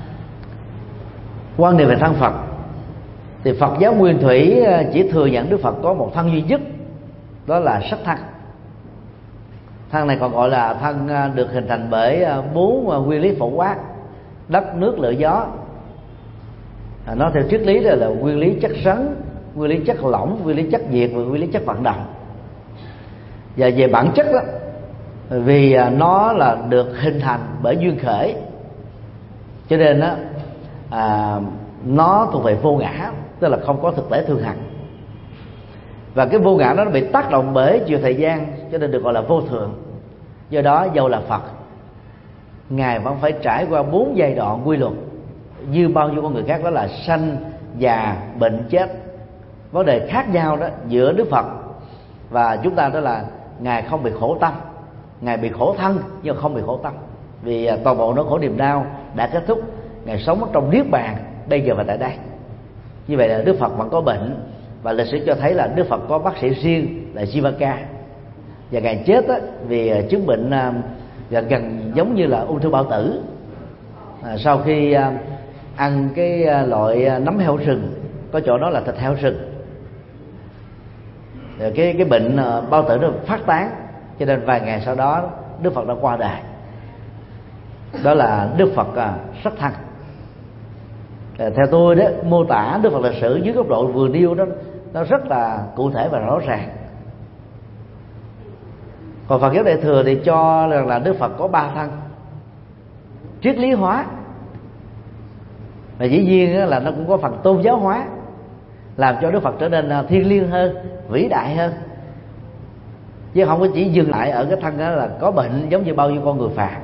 S2: quan niệm về thân Phật. Thì Phật giáo nguyên thủy chỉ thừa nhận Đức Phật có một thân duy nhất, đó là sắc thân. Thân này còn gọi là thân được hình thành bởi bốn nguyên lý phổ quát: đất, nước, lửa, gió. À, nó theo triết lý đó là nguyên lý chất rắn, nguyên lý chất lỏng, nguyên lý chất nhiệt và nguyên lý chất vận động. Và về bản chất đó, vì nó là được hình thành bởi duyên khởi, cho nên đó, à, nó thuộc về vô ngã, tức là không có thực tế thường hằng. Và cái vô ngã đó nó bị tác động bởi chiều thời gian, cho nên được gọi là vô thường. Do đó dầu là Phật, ngài vẫn phải trải qua bốn giai đoạn quy luật như bao nhiêu con người khác, đó là sanh, già, bệnh, chết. Vấn đề khác nhau đó giữa Đức Phật và chúng ta đó là ngài không bị khổ tâm, ngài bị khổ thân nhưng không bị khổ tâm, vì toàn bộ nỗi khổ niềm đau đã kết thúc, ngài sống trong niết bàn bây giờ và tại đây. Như vậy là Đức Phật vẫn có bệnh, và lịch sử cho thấy là Đức Phật có bác sĩ riêng là Jivaka, và ngài chết á, vì chứng bệnh gần gần giống như là ung thư bao tử. À, sau khi ăn cái loại nấm heo rừng, có chỗ đó là thịt heo rừng, rồi cái cái bệnh bao tử nó phát tán, cho nên vài ngày sau đó Đức Phật đã qua đời. Đó là Đức Phật sắc thân. À, theo tôi đó, mô tả Đức Phật lịch sử dưới góc độ vừa nêu đó, nó rất là cụ thể và rõ ràng. Còn Phật giáo Đại thừa thì cho rằng là Đức Phật có ba thân, triết lý hóa, và dĩ nhiên là nó cũng có phần tôn giáo hóa, làm cho Đức Phật trở nên thiêng liêng hơn, vĩ đại hơn, chứ không có chỉ dừng lại ở cái thân đó là có bệnh giống như bao nhiêu con người phàm.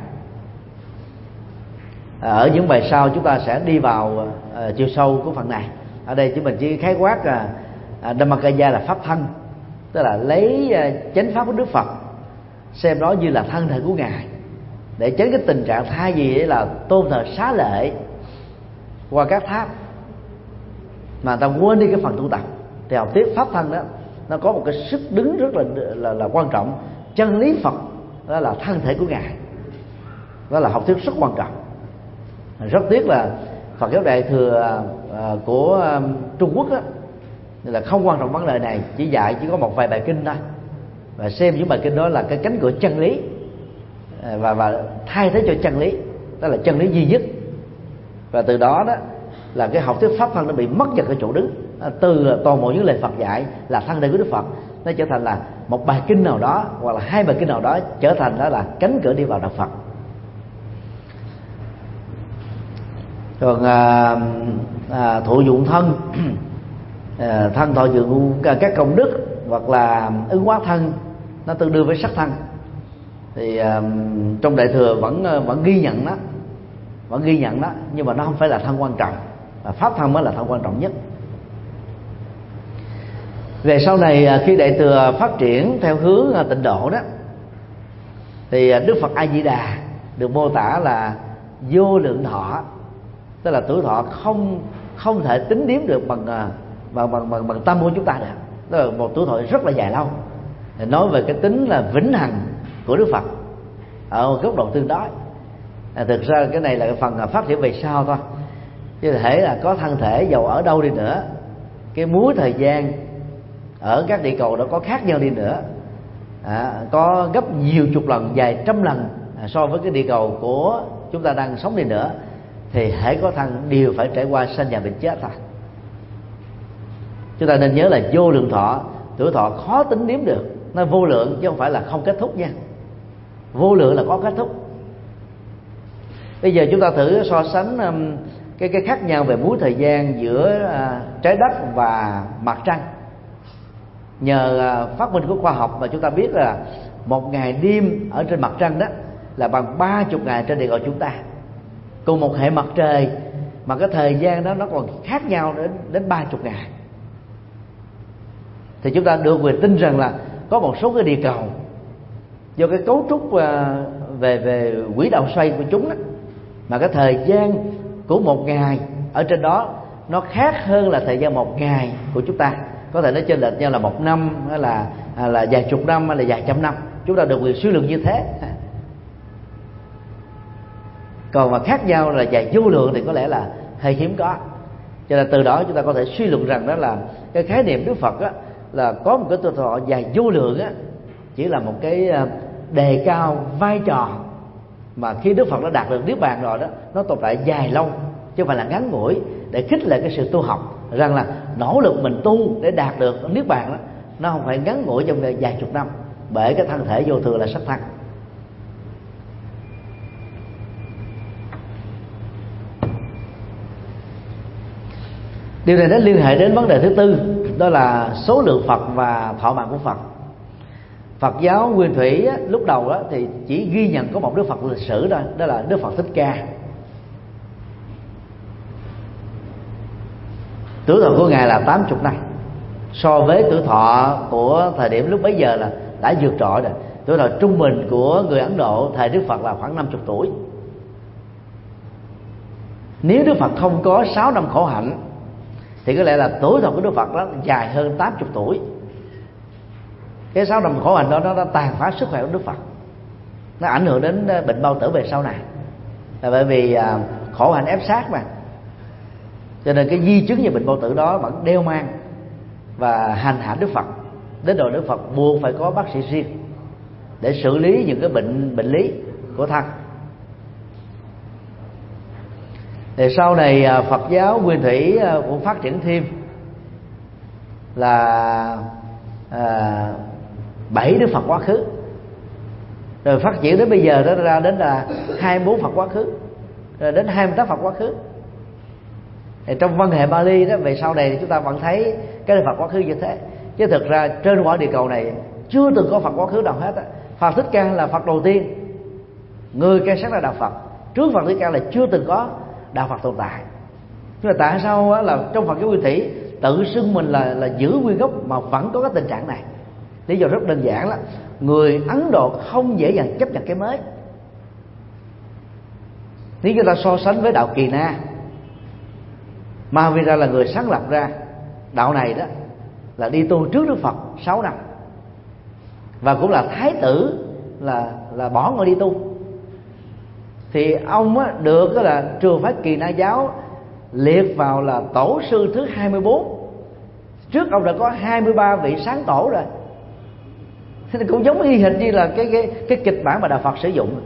S2: Ở những bài sau chúng ta sẽ đi vào uh, chiều sâu của phần này. Ở đây chúng mình chỉ khái quát uh, Dhammakaya là pháp thân, tức là lấy uh, chánh pháp của Đức Phật, xem đó như là thân thể của ngài, để tránh cái tình trạng thay vì là tôn thờ xá lệ qua các tháp mà ta quên đi cái phần tu tập. Thì học thuyết pháp thân đó nó có một cái sức đứng rất là là, là quan trọng. Chân lý Phật đó là thân thể của ngài, đó là học thuyết rất quan trọng. Rất tiếc là Phật giáo Đại thừa uh, của uh, Trung Quốc đó, là không quan trọng vấn đề này, chỉ dạy chỉ có một vài bài kinh thôi, và xem những bài kinh đó là cái cánh cửa chân lý, uh, và và thay thế cho chân lý, đó là chân lý duy nhất. Và từ đó đó là cái học thuyết pháp thân nó bị mất dần cái chỗ đứng. uh, từ toàn bộ những lời Phật dạy là thân thể của Đức Phật, nó trở thành là một bài kinh nào đó hoặc là hai bài kinh nào đó, trở thành đó là cánh cửa đi vào đạo Phật. Còn à, à, thụ dụng thân, à, thân thọ dụng các công đức, hoặc là ứng hóa thân, nó tương đương với sắc thân. Thì à, trong Đại thừa vẫn vẫn ghi nhận đó, vẫn ghi nhận đó, nhưng mà nó không phải là thân quan trọng, và pháp thân mới là thân quan trọng nhất. Về sau này khi Đại thừa phát triển theo hướng tịnh độ đó, thì Đức Phật A Di Đà được mô tả là vô lượng thọ, tức là tuổi thọ không không thể tính đếm được bằng bằng bằng bằng, bằng tâm của chúng ta được. Đó là một tuổi thọ rất là dài lâu. Để nói về cái tính là vĩnh hằng của Đức Phật ở một góc độ tương đối. À, thực ra cái này là cái phần phát triển về sau thôi, chứ thể là có thân thể dầu ở đâu đi nữa, cái múi thời gian ở các địa cầu đó có khác nhau đi nữa, à, có gấp nhiều chục lần, vài trăm lần à, so với cái địa cầu của chúng ta đang sống đi nữa, thì hễ có thân đều phải trải qua sanh già bệnh chết thôi. Chúng ta nên nhớ là vô lượng thọ, tuổi thọ khó tính đếm được, nó vô lượng chứ không phải là không kết thúc nha. Vô lượng là có kết thúc. Bây giờ chúng ta thử so sánh um, cái cái khác nhau về múi thời gian giữa uh, trái đất và mặt trăng. Nhờ phát minh của khoa học mà chúng ta biết là một ngày đêm ở trên mặt trăng đó là bằng ba chục ngày trên địa cầu chúng ta. Cùng một hệ mặt trời mà cái thời gian đó nó còn khác nhau đến đến ba chục ngày. Thì chúng ta được quyền tin rằng là có một số cái địa cầu do cái cấu trúc về về quỹ đạo xoay của chúng đó, mà cái thời gian của một ngày ở trên đó nó khác hơn là thời gian một ngày của chúng ta. Có thể nó chênh lệch nhau là một năm hay là là vài chục năm hay là vài trăm năm. Chúng ta được quyền suy luận như thế. Còn mà khác nhau là vài vô lượng thì có lẽ là hơi hiếm có. Cho nên từ đó chúng ta có thể suy luận rằng đó là cái khái niệm Đức Phật á, là có một cái tuổi thọ dài vô lượng á, chỉ là một cái đề cao vai trò mà khi Đức Phật đã đạt được niết bàn rồi đó, nó tồn tại dài lâu chứ không phải là ngắn ngủi, để khích lệ cái sự tu học, rằng là nỗ lực mình tu để đạt được niết bàn đó, nó không phải ngắn ngủi trong vài chục năm, bởi cái thân thể vô thường là sắc thân. Điều này nó liên hệ đến vấn đề thứ tư, đó là số lượng Phật và thọ mạng của Phật. Phật giáo Nguyên Thủy á, lúc đầu đó thì chỉ ghi nhận có một Đức Phật lịch sử thôi, đó là Đức Phật Thích Ca. Tuổi thọ của ngài là tám mươi năm, so với tuổi thọ của thời điểm lúc bấy giờ là đã vượt trội rồi. Tuổi thọ trung bình của người Ấn Độ thời Đức Phật là khoảng năm mươi tuổi. Nếu Đức Phật không có sáu năm khổ hạnh thì có lẽ là tuổi thọ của Đức Phật đó dài hơn tám mươi tuổi. Cái sáu năm khổ hạnh đó nó đã tàn phá sức khỏe của Đức Phật, nó ảnh hưởng đến bệnh bao tử về sau này, là bởi vì khổ hạnh ép sát mà, cho nên cái di chứng về bệnh bao tử đó vẫn đeo mang và hành hạ Đức Phật, đến độ Đức Phật buộc phải có bác sĩ riêng để xử lý những cái bệnh bệnh lý của thân. Thì sau này Phật giáo Nguyên Thủy cũng phát triển thêm là à, bảy Đức Phật quá khứ, rồi phát triển đến bây giờ đó ra đến là hai mươi bốn Phật quá khứ, rồi đến hai mươi tám Phật quá khứ. Thì trong văn hệ Bali đó, về sau này thì chúng ta vẫn thấy cái Phật quá khứ như thế, chứ thực ra trên quả địa cầu này chưa từng có Phật quá khứ nào hết á. Phật Thích Ca là Phật đầu tiên, người khai sáng ra đạo Phật. Trước Phật Thích Ca là chưa từng có đạo Phật tồn tại. Nhưng mà tại sao á, là trong Phật giáo Nguyên Thủy tự xưng mình là là giữ nguyên gốc mà vẫn có cái tình trạng này? Lý do rất đơn giản là người Ấn Độ không dễ dàng chấp nhận cái mới. Nếu chúng ta so sánh với đạo Kỳ Na, Mahavira là người sáng lập ra đạo này đó, là đi tu trước Đức Phật sáu năm, và cũng là thái tử là là bỏ ngôi đi tu. Thì ông á, được là trường phái Kỳ Na giáo liệt vào là tổ sư thứ hai mươi bốn. Trước ông đã có hai mươi ba vị sáng tổ rồi. Thế thì cũng giống y hệt như là cái cái cái kịch bản mà đạo Phật sử dụng.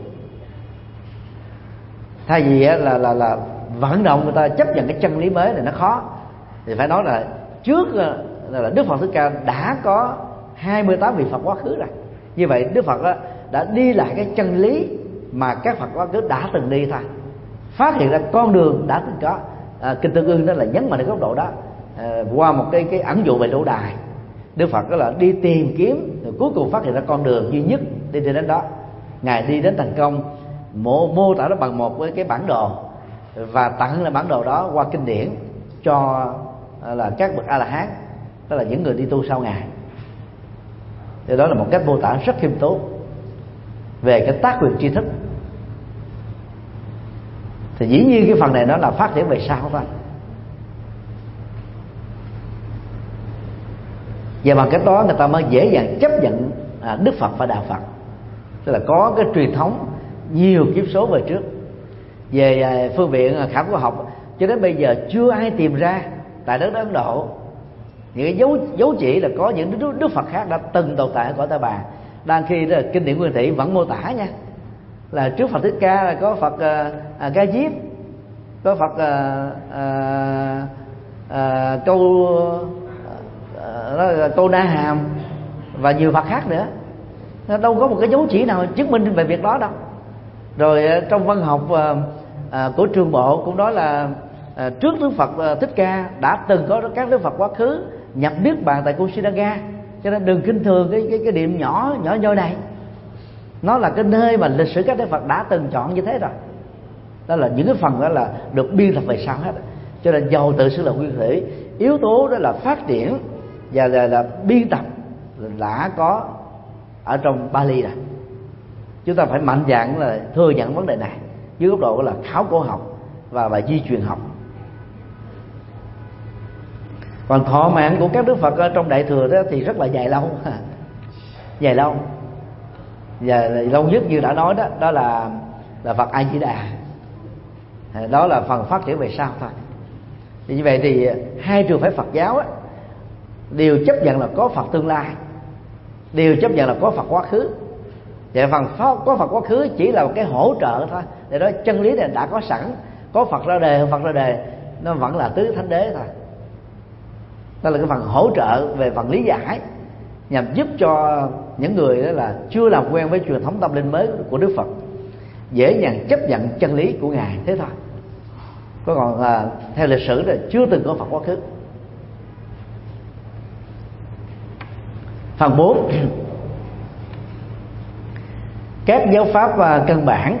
S2: Thay vì là là là vận động người ta chấp nhận cái chân lý mới này nó khó, thì phải nói là trước là Đức Phật Thích Ca đã có hai mươi tám vị Phật quá khứ rồi. Như vậy Đức Phật đó đã đi lại cái chân lý mà các Phật quá khứ đã từng đi thôi, phát hiện ra con đường đã từng có. à, Kinh Tương Ưng đó là nhấn mạnh cái góc độ đó, à, qua một cái cái ẩn dụ về lỗ đài. Đức Phật đó là đi tìm kiếm, rồi cuối cùng phát hiện ra con đường duy nhất đi đến đó. Ngài đi đến thành công, mô, mô tả nó bằng một cái, cái bản đồ, và tặng lại bản đồ đó qua kinh điển cho là các bậc A La Hán, đó là những người đi tu sau Ngài. Thì đó là một cách mô tả rất khiêm tốn về cái tác quyền tri thức. Thì dĩ nhiên cái phần này nó là phát triển về sau thôi. Và bằng cách đó người ta mới dễ dàng chấp nhận à, Đức Phật và Đạo Phật, tức là có cái truyền thống nhiều kiếp số về trước. Về à, phương diện khảo cổ học, cho đến bây giờ chưa ai tìm ra tại đất Ấn Độ những cái dấu dấu chỉ là có những đức, đức Phật khác đã từng tồn tại ở cõi Ta Bà. Đang khi đó, kinh điển Nguyên Thủy vẫn mô tả nha, là trước Phật Thích Ca là có Phật à, à, Ca Diếp, có Phật à, à, à, câu à, câu Na Hàm và nhiều Phật khác nữa. Nó đâu có một cái dấu chỉ nào chứng minh về việc đó đâu. Rồi trong văn học à, à, của Trường Bộ cũng nói là à, trước Đức Phật à, Thích Ca đã từng có các Đức Phật quá khứ nhập niết bàn tại Kusinaga, Cho nên đừng khinh thường cái cái cái điểm nhỏ nhỏ nhoi này. Nó là cái nơi mà lịch sử các Đức Phật đã từng chọn như thế rồi. Đó là những cái phần đó là được biên tập về sau hết. Cho nên dầu tự xưng là nguyên thủy, yếu tố đó là phát triển và là, là biên tập đã có ở trong Bali rồi. Chúng ta phải mạnh dạn là thừa nhận vấn đề này dưới góc độ là khảo cổ học và và di truyền học. Còn thọ mạng của các Đức Phật ở trong Đại Thừa đó thì rất là dài lâu, dài lâu. Và lâu nhất như đã nói đó, đó là là Phật A Di Đà. Đó là phần phát triển về sau thôi. Thì như vậy thì hai trường phái Phật giáo á, đều chấp nhận là có Phật tương lai, đều chấp nhận là có Phật quá khứ. Và phần có Phật quá khứ chỉ là một cái hỗ trợ thôi. Để đó chân lý này đã có sẵn, có Phật ra đề, Phật ra đề, nó vẫn là tứ thánh đế thôi. Đó là cái phần hỗ trợ về phần lý giải, nhằm giúp cho những người đó là chưa làm quen với truyền thống tâm linh mới của Đức Phật dễ dàng chấp nhận chân lý của Ngài thế thôi. Có còn à, theo lịch sử là chưa từng có Phật quá khứ. Phần bốn, các giáo pháp căn bản.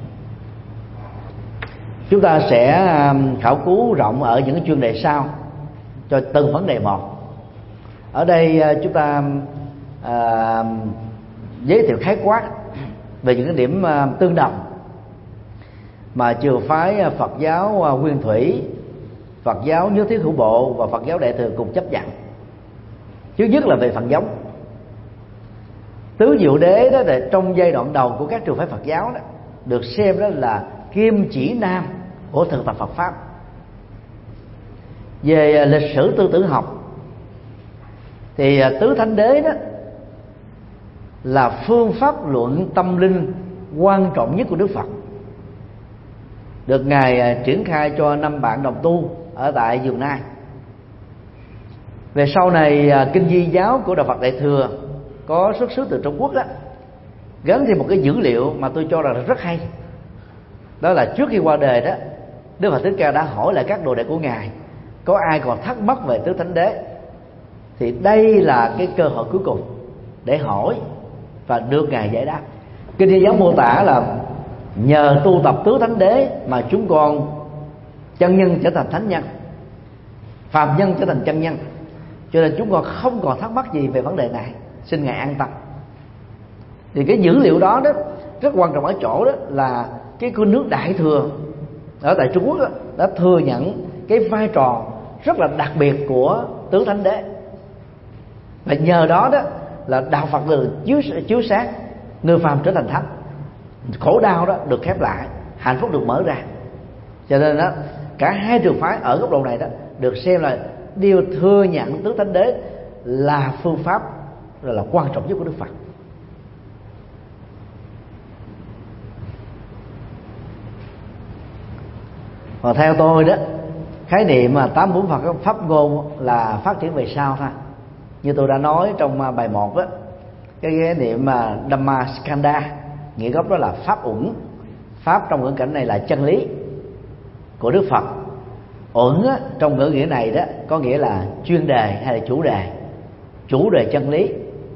S2: Chúng ta sẽ khảo cứu rộng ở những chuyên đề sau cho từng vấn đề một. Ở đây chúng ta à, giới thiệu khái quát về những cái điểm tương đồng mà trường phái Phật giáo Nguyên Thủy, Phật giáo Nhất Thiết Hữu Bộ và Phật giáo Đại Thừa cùng chấp nhận. Thứ nhất là về phần giống. Tứ Diệu Đế đó là trong giai đoạn đầu của các trường phái Phật giáo đó, được xem đó là kim chỉ nam của thực tập Phật pháp. Về lịch sử tư tưởng học thì tứ thánh đế đó là phương pháp luận tâm linh quan trọng nhất của Đức Phật, được Ngài triển khai cho năm bạn đồng tu ở tại Vườn Nai. Về sau này kinh Di giáo của Đạo Phật Đại Thừa có xuất xứ từ Trung Quốc đó, gắn thêm một cái dữ liệu mà tôi cho rằng là rất hay. Đó là trước khi qua đời đó, Đức Phật Thích Ca đã hỏi lại các đồ đệ của Ngài có ai còn thắc mắc về tứ thánh đế, thì đây là cái cơ hội cuối cùng để hỏi và được Ngài giải đáp. Kinh Di giáo mô tả là nhờ tu tập tứ thánh đế mà chúng con chân nhân trở thành thánh nhân, phàm nhân trở thành chân nhân, cho nên chúng con không còn thắc mắc gì về vấn đề này, xin Ngài an tâm. Thì cái dữ liệu đó đó rất quan trọng ở chỗ đó là cái nước Đại Thừa ở tại Trung Quốc đó, đã thừa nhận cái vai trò rất là đặc biệt của tứ thánh đế, và nhờ đó đó là đạo Phật được chiếu chiếu sáng, người phàm trở thành thánh, khổ đau đó được khép lại, hạnh phúc được mở ra. Cho nên đó cả hai trường phái ở góc độ này đó được xem là đều thừa nhận tứ thánh đế là phương pháp là, là quan trọng nhất của Đức Phật. Và theo tôi đó, khái niệm mà tám bốn Phật pháp ngôn là phát triển về sau thôi. Như tôi đã nói trong bài một đó, cái khái niệm mà Dhamma Skanda, nghĩa gốc đó là pháp uẩn. Pháp trong ngữ cảnh này là chân lý của Đức Phật. Uẩn á, trong ngữ nghĩa này đó có nghĩa là chuyên đề hay là chủ đề, chủ đề chân lý,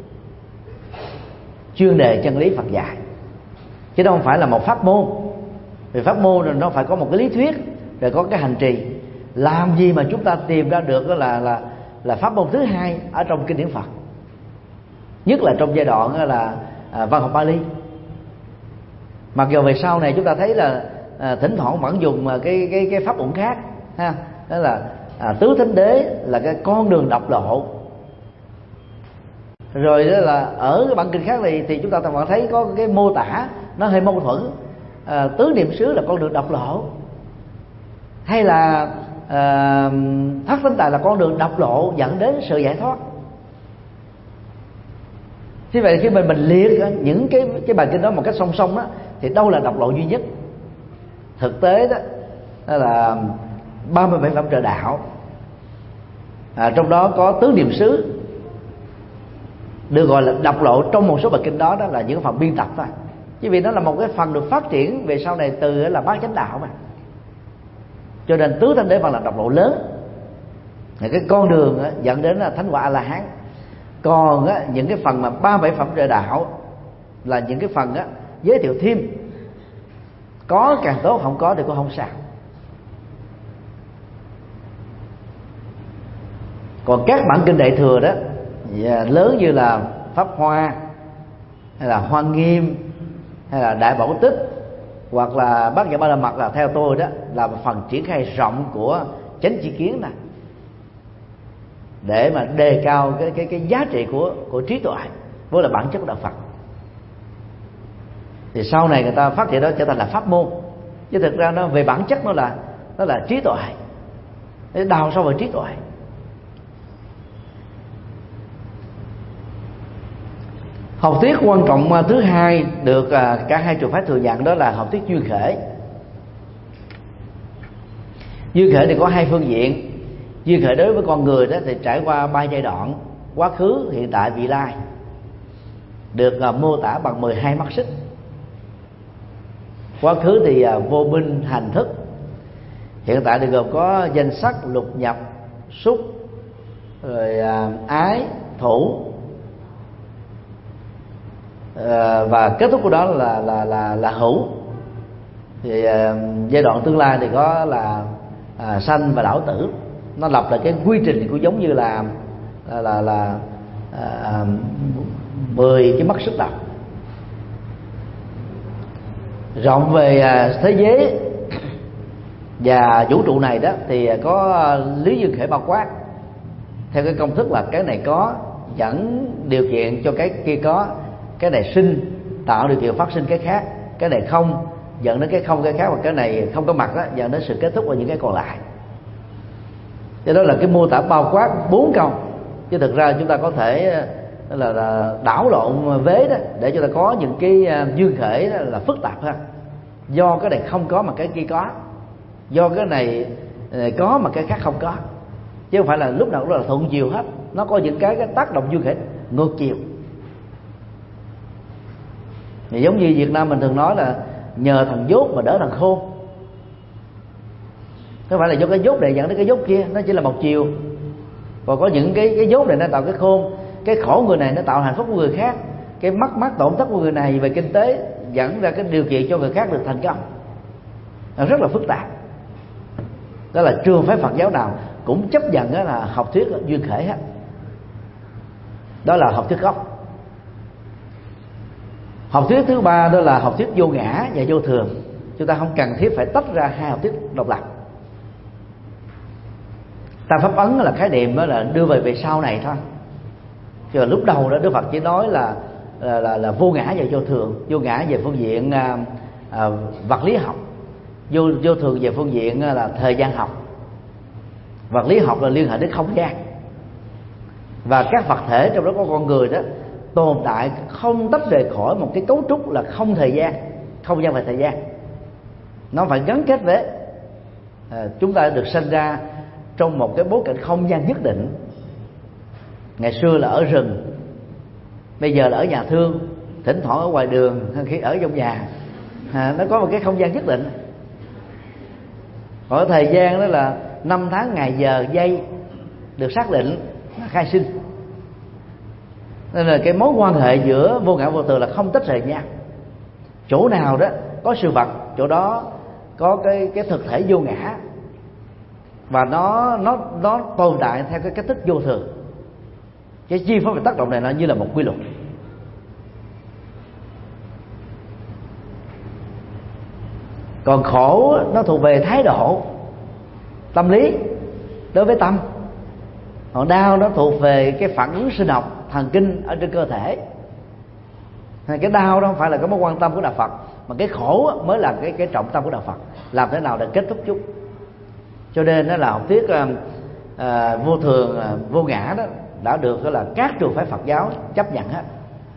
S2: chuyên đề chân lý Phật dạy, chứ không phải là một pháp môn. Vì pháp môn rồi nó phải có một cái lý thuyết, rồi có cái hành trì. Làm gì mà chúng ta tìm ra được đó là là là pháp môn thứ hai ở trong kinh điển Phật, nhất là trong giai đoạn đó là à, văn học Bali. Mặc dù về sau này chúng ta thấy là à, thỉnh thoảng vẫn dùng cái cái cái pháp uẩn khác ha, đó là à, tứ thánh đế là cái con đường độc lộ. Rồi đó là ở cái bản kinh khác này thì chúng ta vẫn thấy có cái mô tả nó hơi mâu thuẫn. À, tứ niệm xứ là con đường độc lộ, hay là à, thất tinh tài là con đường độc lộ dẫn đến sự giải thoát. Thế vậy khi mình mình liệt những cái cái bài kinh đó một cách song song đó, thì đâu là độc lộ duy nhất? Thực tế đó, đó là ba mươi bảy phẩm trợ đạo, à, trong đó có tứ niệm xứ được gọi là độc lộ trong một số bài kinh đó, đó là những phần biên tập thôi. Chứ vì nó là một cái phần được phát triển về sau này từ là bát chánh đạo mà, cho nên tứ thánh đế phần là độc lộ lớn, là cái con đường dẫn đến là thánh quả A La Hán. Còn á, những cái phần mà ba bảy phẩm trợ đạo là những cái phần á, giới thiệu thêm, có càng tốt, không có thì cũng không sao. Còn các bản kinh Đại thừa đó lớn như là Pháp Hoa hay là Hoa Nghiêm hay là Đại Bảo Tích hoặc là Bát Nhã Ba La Mật, là theo tôi đó là một phần triển khai rộng của chánh tri kiến này, để mà đề cao cái cái cái giá trị của của trí tuệ với là bản chất của đạo Phật. Thì sau này người ta phát triển đó trở thành là pháp môn, chứ thực ra nó về bản chất nó là nó là trí tuệ, để đào sâu vào trí tuệ. Học thuyết quan trọng thứ hai được cả hai trường phái thừa nhận đó là học thuyết duyên khởi. Duyên khởi thì có hai phương diện. Duyên khởi đối với con người đó thì trải qua ba giai đoạn: quá khứ, hiện tại, vị lai, được mô tả bằng mười hai mắt xích. Quá khứ thì vô minh hành thức, hiện tại thì gồm có danh sắc, lục nhập, xúc, rồi ái, thủ, và kết thúc của đó là là là là hữu. Thì giai đoạn tương lai thì có là à, sanh và đảo tử. Nó lập lại cái quy trình cũng giống như là là là, là à, mười cái mắt xích đầu. Rộng về thế giới và vũ trụ này đó thì có lý duyên khởi bao quát, theo cái công thức là cái này có dẫn điều kiện cho cái kia có, cái này sinh tạo điều kiện phát sinh cái khác, cái này không dẫn đến cái không cái khác, và cái này không có mặt đó dẫn đến sự kết thúc của những cái còn lại. Cho đó là cái mô tả bao quát bốn câu, chứ thực ra chúng ta có thể là, là đảo lộn vế đó để chúng ta có những cái duyên khởi đó là phức tạp hơn. Do cái này không có mà cái kia có, do cái này có mà cái khác không có, chứ không phải là lúc nào cũng là thuận chiều hết. Nó có những cái, cái tác động duyên khởi ngược chiều. Thì giống như Việt Nam mình thường nói là nhờ thằng dốt mà đỡ thằng khôn. Không phải là do cái dốt này dẫn đến cái dốt kia, nó chỉ là một chiều. Còn có những cái cái dốt này nó tạo cái khôn, cái khổ người này nó tạo hạnh phúc của người khác, cái mất mát tổn thất của người này về kinh tế dẫn ra cái điều kiện cho người khác được thành công. Nó rất là phức tạp. Đó là trường phái Phật giáo nào cũng chấp nhận đó là học thuyết duyên khởi hết. Đó là học thuyết gốc. Học thuyết thứ ba đó là học thuyết vô ngã và vô thường. Chúng ta không cần thiết phải tách ra hai học thuyết độc lập. Tam pháp ấn là khái niệm đó là đưa về về sau này thôi. Chứ lúc đầu đó Đức Phật chỉ nói là là, là, là vô ngã và vô thường. Vô ngã về phương diện à, à, vật lý học, vô vô thường về phương diện à, là thời gian học. Vật lý học là liên hệ đến không gian, và các vật thể trong đó có con người đó tồn tại không tách rời khỏi một cái cấu trúc là không thời gian, không gian và thời gian. Nó phải gắn kết với à, chúng ta được sinh ra trong một cái bối cảnh không gian nhất định. Ngày xưa là ở rừng, bây giờ là ở nhà thương, thỉnh thoảng ở ngoài đường, khi ở trong nhà à, nó có một cái không gian nhất định. Còn thời gian đó là năm tháng ngày giờ giây được xác định, khai sinh. Nên là cái mối quan hệ giữa vô ngã vô thường là không tách rời nhau. Chỗ nào đó có sự vật, chỗ đó có cái cái thực thể vô ngã, và nó nó nó tồn tại theo cái cách thức vô thường. Cái chi phối về tác động này nó như là một quy luật. Còn khổ nó thuộc về thái độ tâm lý đối với tâm. Còn đau nó thuộc về cái phản ứng sinh học thần kinh ở trên cơ thể. Cái đau đó không phải là cái mối quan tâm của đạo Phật, mà cái khổ mới là cái cái trọng tâm của đạo Phật. Làm thế nào để kết thúc chúng. Cho nên đó là học thuyết à, vô thường, à, vô ngã đó đã được đó là các trường phái Phật giáo chấp nhận hết.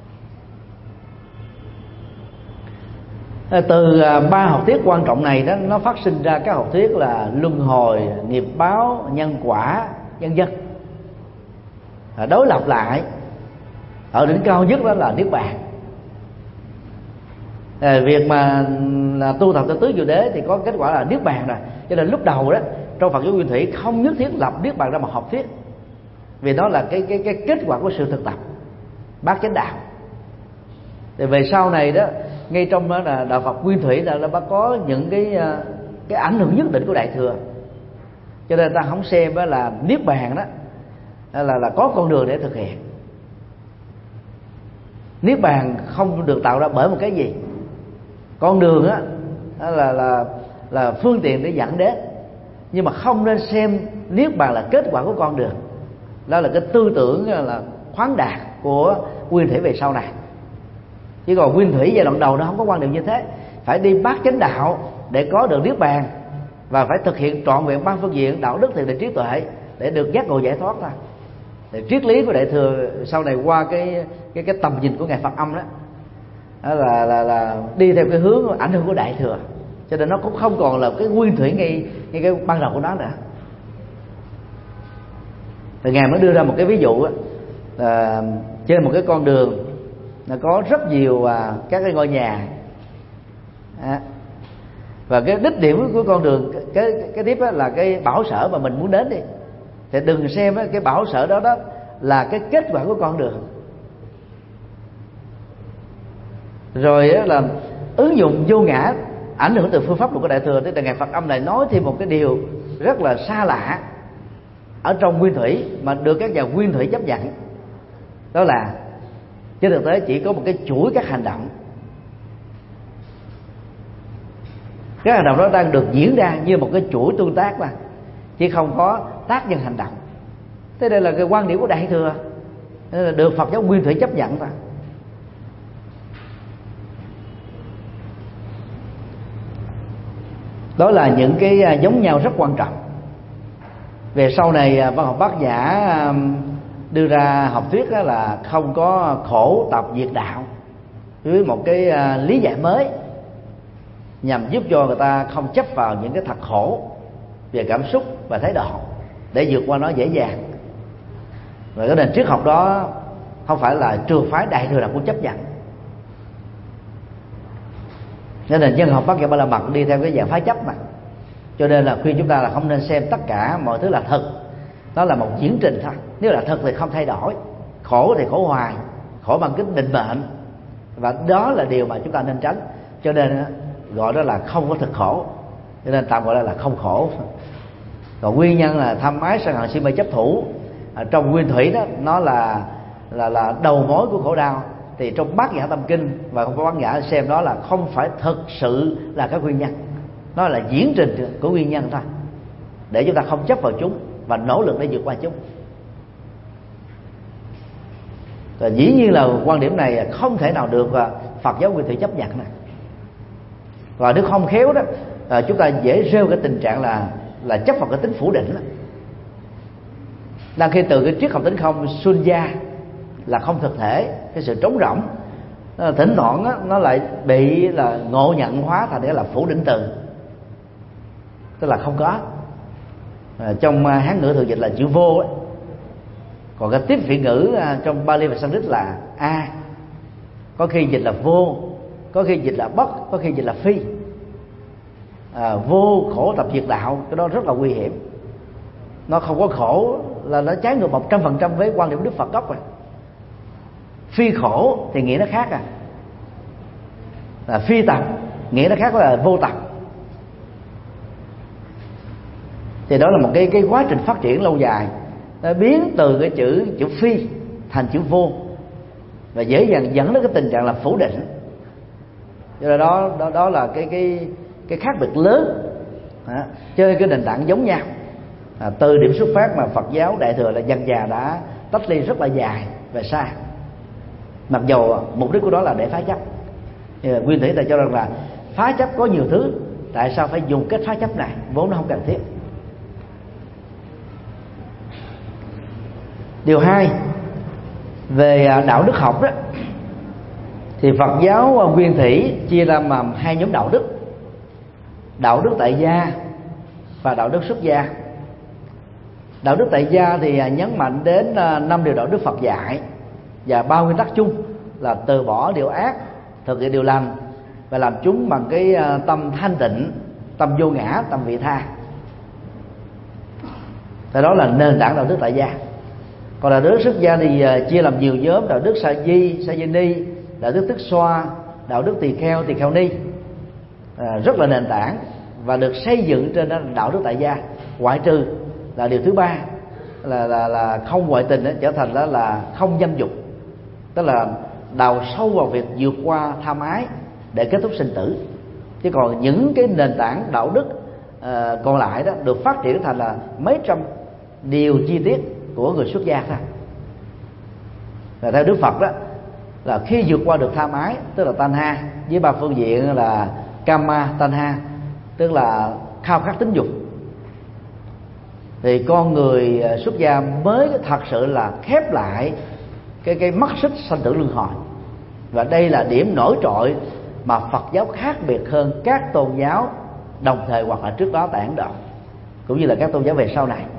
S2: Từ ba học thuyết quan trọng này đó, nó phát sinh ra các học thuyết là luân hồi, nghiệp báo, nhân quả, vân vân. Đối lập lại, ở đỉnh cao nhất đó là niết bàn. À, việc mà là tu tập cho tứ diệu đế thì có kết quả là niết bàn rồi. Cho nên lúc đầu đó trong Phật giáo Nguyên Thủy không nhất thiết lập niết bàn ra một học thuyết, vì đó là cái cái cái kết quả của sự thực tập bát chánh đạo. Thì về sau này đó, ngay trong đó là đạo Phật Nguyên Thủy là nó có những cái cái ảnh hưởng nhất định của Đại Thừa, cho nên ta không xem đó là niết bàn đó là là có con đường để thực hiện. Niết bàn không được tạo ra bởi một cái gì, con đường á là là là phương tiện để dẫn đến, nhưng mà không nên xem niết bàn là kết quả của con đường. Đó là cái tư tưởng là khoáng đạt của Nguyên Thủy về sau này. Chứ còn Nguyên Thủy giai đoạn đầu nó không có quan điểm như thế, phải đi bát chánh đạo để có được niết bàn, và phải thực hiện trọn vẹn ba phương diện đạo đức, thiện định, trí tuệ để được giác ngộ giải thoát ra. Để triết lý của Đại Thừa sau này qua cái cái cái tầm nhìn của ngài Phật Âm đó, đó là, là là đi theo cái hướng ảnh hưởng của Đại Thừa, cho nên nó cũng không còn là cái Nguyên Thủy ngay ngay cái ban đầu của nó nữa. Thì ngài mới đưa ra một cái ví dụ đó, là trên một cái con đường là có rất nhiều à, các cái ngôi nhà à, và cái đích điểm của con đường cái cái tiếp là cái bảo sở mà mình muốn đến đi, thì đừng xem cái bảo sở đó đó là cái kết quả của con đường. Rồi là ứng dụng vô ngã ảnh hưởng từ phương pháp luật của Đại Thừa. Thế là ngài Phật Âm này nói thêm một cái điều rất là xa lạ ở trong Nguyên Thủy mà được các nhà Nguyên Thủy chấp nhận, đó là trên thực tế chỉ có một cái chuỗi các hành động. Các hành động đó đang được diễn ra như một cái chuỗi tương tác mà, chứ không có tác nhân hành động. Thế đây là cái quan điểm của Đại Thừa, nên là được Phật giáo Nguyên Thủy chấp nhận thôi. Đó là những cái giống nhau rất quan trọng. Về sau này văn học Bát Nhã đưa ra học thuyết đó là không có khổ tập diệt đạo, với một cái lý giải mới nhằm giúp cho người ta không chấp vào những cái thật khổ về cảm xúc và thái độ để vượt qua nó dễ dàng. Và cái nền triết học đó không phải là trường phái Đại Thừa nào cũng chấp nhận. Nên nền dân học Bát Nhã Ba La Mật đi theo cái dạng phái chấp mà, cho nên là khuyên chúng ta là không nên xem tất cả mọi thứ là thật, nó là một diễn trình thôi. Nếu là thật thì không thay đổi, khổ thì khổ hoài, khổ bằng cái định mệnh, và đó là điều mà chúng ta nên tránh. Cho nên gọi đó là không có thực khổ, cho nên tạm gọi là, là không khổ. Còn nguyên nhân là tham ái sân hận si mê chấp thủ à, trong Nguyên Thủy đó nó là là là đầu mối của khổ đau, thì trong Bát Nhã Tâm Kinh và không có Bát Nhã xem đó là không phải thực sự là các nguyên nhân, nó là diễn trình của nguyên nhân thôi, để chúng ta không chấp vào chúng và nỗ lực để vượt qua chúng. Và dĩ nhiên là quan điểm này không thể nào được Phật giáo Nguyên Thủy chấp nhận này. Và nếu không khéo đó, chúng ta dễ rơi cái tình trạng là là chấp vào cái tính phủ định đó. Đang khi từ cái triết học tính không sunya là không thực thể, cái sự trống rỗng, thỉnh thoảng đó, nó lại bị là ngộ nhận hóa thành cái là phủ định từ, tức là không có. À, trong Hán ngữ thường dịch là chữ vô ấy. Còn cái tiếp vị ngữ trong Pali và Sanskrit là a, có khi dịch là vô, có khi dịch là bất, có khi dịch là phi. À, vô khổ tập diệt đạo, cái đó rất là nguy hiểm. Nó không có khổ là nó trái ngược một trăm phần trăm với quan điểm Đức Phật gốc rồi. Phi khổ thì nghĩa nó khác à, là phi tập nghĩa nó khác là vô tập. Thì đó là một cái cái quá trình phát triển lâu dài, nó biến từ cái chữ chữ phi thành chữ vô, và dễ dàng dẫn đến cái tình trạng là phủ định. Cho nên đó đó đó là cái cái cái khác biệt lớn. À, chơi cái nền tảng giống nhau. À, từ điểm xuất phát mà Phật giáo Đại Thừa là dần dà đã tách ly rất là dài và xa, mặc dầu mục đích của đó là để phá chấp. Nguyên Thủy ta cho rằng là phá chấp có nhiều thứ, tại sao phải dùng cách phá chấp này, vốn nó không cần thiết. Điều hai, về đạo đức học đó, thì Phật giáo Nguyên Thủy chia ra làm hai nhóm đạo đức: đạo đức tại gia và đạo đức xuất gia. Đạo đức tại gia thì nhấn mạnh đến năm điều đạo đức Phật dạy và ba nguyên tắc chung là từ bỏ điều ác, thực hiện điều lành và làm chúng bằng cái tâm thanh tịnh, tâm vô ngã, tâm vị tha. Thì đó là nền tảng đạo đức tại gia. Còn đạo đức xuất gia thì chia làm nhiều nhóm: đạo đức sa di, sa di ni, đạo đức tức xoa, đạo đức tỳ kheo, tỳ kheo ni, à, rất là nền tảng và được xây dựng trên đạo đức tại gia. Ngoại trừ là điều thứ ba là là là không ngoại tình đó, trở thành đó là không dâm dục, tức là đào sâu vào việc vượt qua tham ái để kết thúc sinh tử. Chứ còn những cái nền tảng đạo đức à, còn lại đó được phát triển thành là mấy trăm điều chi tiết của người xuất gia thôi. Và theo Đức Phật đó là khi vượt qua được tham ái, tức là tanha, với ba phương diện là kama tanha, tức là khao khát tính dục, thì con người xuất gia mới thật sự là khép lại cái cái mắt xích sanh tử luân hồi. Và đây là điểm nổi trội mà Phật giáo khác biệt hơn các tôn giáo đồng thời hoặc là trước đó tại Ấn Độ, cũng như là các tôn giáo về sau này.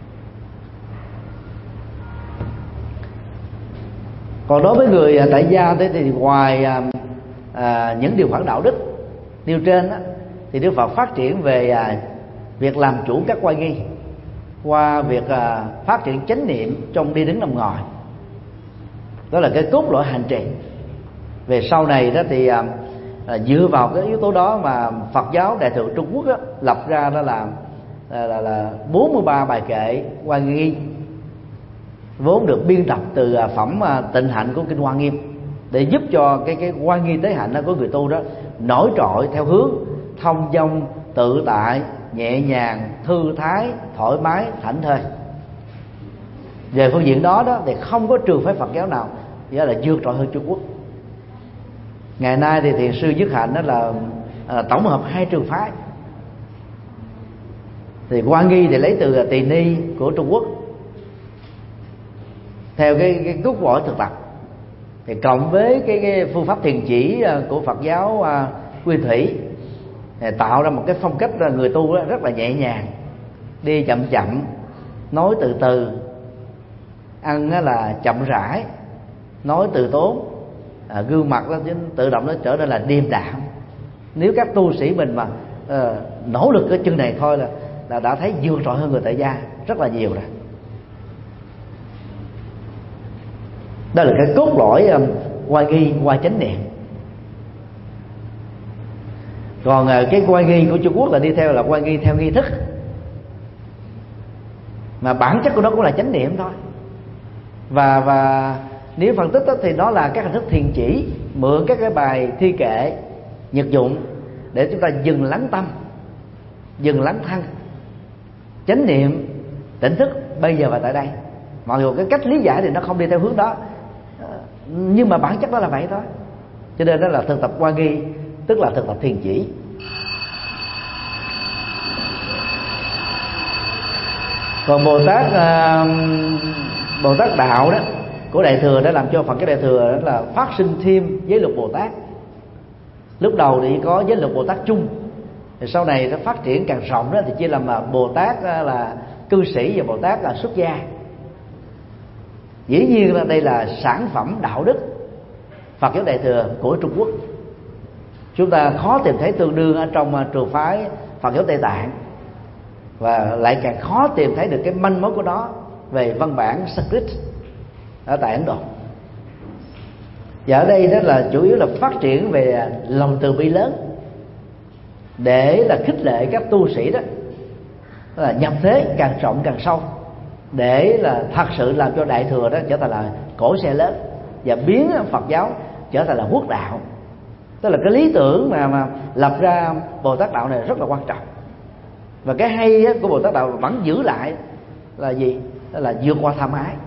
S2: Còn đối với người tại gia thì ngoài à, à, những điều khoản đạo đức nêu trên đó, thì Đức Phật phát triển về à, việc làm chủ các oai nghi qua việc à, phát triển chánh niệm trong đi đứng nằm ngồi. Đó là cái cốt lõi hành trì. Về sau này đó thì à, à, dựa vào cái yếu tố đó mà Phật giáo Đại thừa Trung Quốc đó, lập ra đó là là, là, là bốn mươi ba bài kệ oai nghi, vốn được biên tập từ phẩm Tịnh Hạnh của Kinh Hoa Nghiêm, để giúp cho cái cái oai nghi tế hạnh đó của người tu đó nổi trội theo hướng thông dong, tự tại, nhẹ nhàng, thư thái, thoải mái, thảnh thơi. Về phương diện đó đó thì không có trường phái Phật giáo nào nghĩa là vượt trội hơn Trung Quốc. Ngày nay thì thiền sư Nhất Hạnh đó là à, tổng hợp hai trường phái. Thì oai nghi thì lấy từ Tỳ Ni của Trung Quốc theo cái, cái cốt lõi thực tập, thì cộng với cái, cái phương pháp thiền chỉ của Phật giáo uh, Nguyên Thủy, thì tạo ra một cái phong cách là người tu rất là nhẹ nhàng, đi chậm chậm, nói từ từ, ăn là chậm rãi, nói từ tốn, à, gương mặt đó tự động nó trở nên là điềm đạm. Nếu các tu sĩ mình mà uh, nỗ lực cái chân này thôi là, là đã thấy vượt trội hơn người tại gia rất là nhiều rồi. Đó là cái cốt lõi oai nghi, oai chánh niệm. Còn cái oai nghi của Trung Quốc là đi theo là oai nghi theo nghi thức, mà bản chất của nó cũng là chánh niệm thôi. Và và nếu phân tích đó, thì nó là các hình thức thiền chỉ, mượn các cái bài thi kệ nhật dụng để chúng ta dừng lắng tâm, dừng lắng thân, chánh niệm, tỉnh thức bây giờ và tại đây. Mặc dù cái cách lý giải thì nó không đi theo hướng đó, nhưng mà bản chất đó là vậy thôi. Cho nên đó là thực tập oai nghi, tức là thực tập thiền chỉ. Còn Bồ Tát uh, Bồ Tát đạo đó của Đại thừa đã làm cho Phật cái Đại thừa đó là phát sinh thêm giới luật Bồ Tát. Lúc đầu thì có giới luật Bồ Tát chung, thì sau này nó phát triển càng rộng đó thì chia làm là Bồ Tát là cư sĩ và Bồ Tát là xuất gia. Dĩ nhiên là đây là sản phẩm đạo đức Phật giáo Đại thừa của Trung Quốc. Chúng ta khó tìm thấy tương đương ở trong trường phái Phật giáo Tây Tạng, và lại càng khó tìm thấy được cái manh mối của nó về văn bản Sanskrit ở tại Ấn Độ. Và ở đây đó là chủ yếu là phát triển về lòng từ bi lớn, để là khích lệ các tu sĩ đó là nhập thế càng rộng càng sâu, để là thật sự làm cho Đại thừa đó trở thành là cỗ xe lớn và biến Phật giáo trở thành là quốc đạo. Tức là cái lý tưởng mà mà lập ra Bồ Tát đạo này rất là quan trọng. Và cái hay của Bồ Tát đạo vẫn giữ lại là gì? Đó là vượt qua tham ái,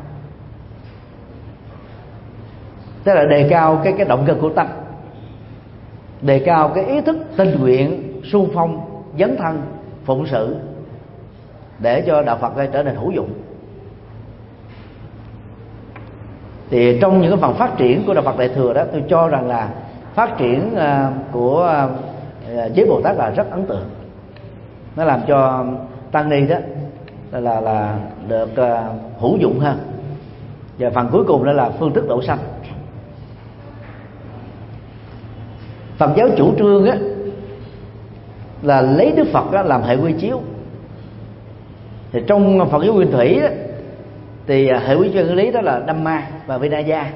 S2: tức là đề cao cái cái động cơ của tâm, đề cao cái ý thức tình nguyện, xung phong, dấn thân, phụng sự, để cho đạo Phật trở nên hữu dụng. Thì trong những cái phần phát triển của đạo Phật Đại thừa đó, tôi cho rằng là phát triển của giới Bồ Tát là rất ấn tượng. Nó làm cho tăng ni đó là là được hữu dụng hơn. Và phần cuối cùng đó là phương thức độ sanh. Phật giáo chủ trương á là lấy Đức Phật đó làm hệ quy chiếu. Thì trong Phật giáo Nguyên Thủy á, thì hệ quy chân lý đó là Dhamma và Vinaya,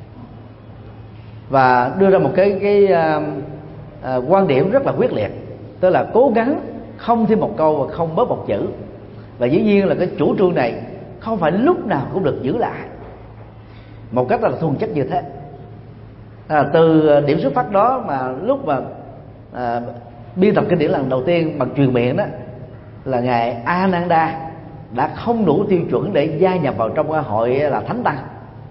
S2: và đưa ra một cái cái uh, uh, quan điểm rất là quyết liệt, tức là cố gắng không thêm một câu và không bớt một chữ. Và dĩ nhiên là cái chủ trương này không phải lúc nào cũng được giữ lại một cách là thuần chất như thế. À, từ điểm xuất phát đó mà lúc mà à, biên tập kinh điển lần đầu tiên bằng truyền miệng đó là ngài Ananda đã không đủ tiêu chuẩn để gia nhập vào trong cái hội là thánh tăng,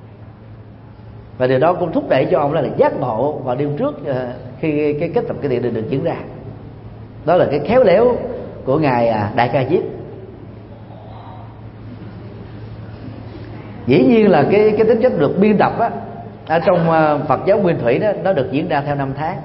S2: và điều đó cũng thúc đẩy cho ông là, là giác ngộ vào đêm trước à, khi cái kết tập kinh điển được, được diễn ra. Đó là cái khéo léo của ngài à, Đại Ca Diếp. Dĩ nhiên là cái cái tính chất được biên tập á, ở trong Phật giáo Nguyên Thủy đó, nó được diễn ra theo năm tháng.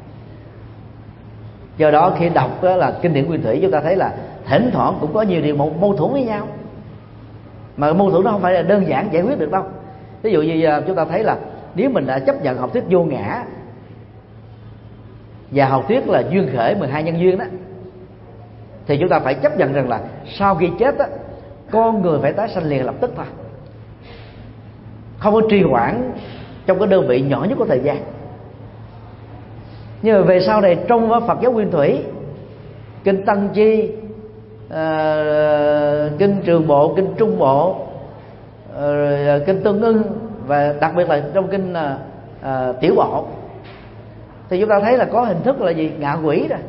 S2: Do đó khi đọc đó là kinh điển Nguyên Thủy, chúng ta thấy là thỉnh thoảng cũng có nhiều điều mâu thuẫn với nhau, mà mâu thuẫn nó không phải là đơn giản giải quyết được đâu. Ví dụ như chúng ta thấy là nếu mình đã chấp nhận học thuyết vô ngã và học thuyết là duyên khởi mười hai nhân duyên đó, thì chúng ta phải chấp nhận rằng là sau khi chết á, con người phải tái sanh liền lập tức thôi, không có trì hoãn trong cái đơn vị nhỏ nhất của thời gian. Nhưng mà về sau này trong Phật giáo Nguyên Thủy, kinh Tăng Chi, uh, kinh Trường Bộ, kinh Trung Bộ, uh, kinh Tương Ưng, và đặc biệt là trong kinh uh, uh, Tiểu Bộ, thì chúng ta thấy là có hình thức là gì? Ngạ quỷ rồi.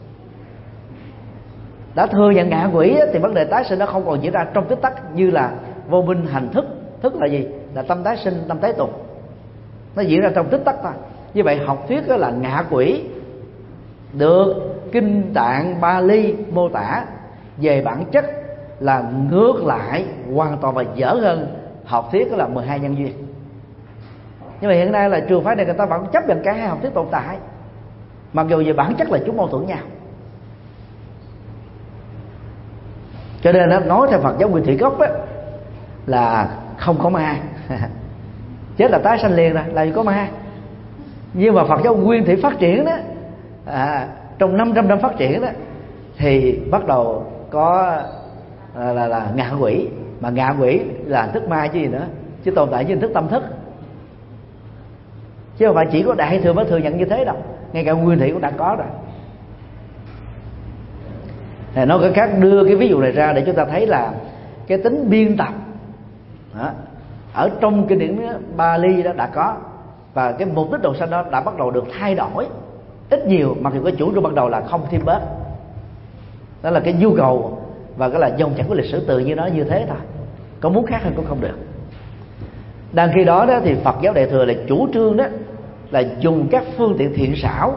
S2: Đã thừa nhận ngạ quỷ thì vấn đề tái sinh nó không còn diễn ra trong tích tắc như là vô minh hành thức. Thức là gì? Là tâm tái sinh, tâm tái tục, nó diễn ra trong tích tắc thôi. Như vậy học thuyết đó là ngạ quỷ được kinh Tạng Bali mô tả về bản chất là ngược lại hoàn toàn và dở hơn học thuyết đó là mười hai nhân duyên. Nhưng mà hiện nay là trường phái này người ta vẫn chấp nhận cả hai học thuyết tồn tại, mặc dù về bản chất là chúng mâu thuẫn nhau. Cho nên nó nói theo Phật giáo Nguyên Thủy gốc á, là không có ma chết là tái sanh liền rồi, là có ma. Nhưng mà Phật giáo Nguyên Thủy phát triển đó, à, trong năm trăm năm phát triển đó, thì bắt đầu có là, là, là ngạ quỷ. Mà ngạ quỷ là hình thức ma chứ gì nữa, chứ tồn tại với hình thức tâm thức, chứ không phải chỉ có Đại Thừa mới thừa nhận như thế đâu, ngay cả Nguyên Thủy cũng đã có rồi. Thì nói cái khác, đưa cái ví dụ này ra để chúng ta thấy là cái tính biên tập đó, ở trong kinh điển Bali đó đã có, và cái mục đích độ sanh đó đã bắt đầu được thay đổi ít nhiều, mặc dù cái chủ trương ban đầu là không thêm bớt. Đó là cái nhu cầu và cái là dòng chảy của lịch sử tự nhiên nó như thế thôi, có muốn khác hơn cũng không được. Đang khi đó đó thì Phật giáo Đại Thừa là chủ trương đó là dùng các phương tiện thiện xảo,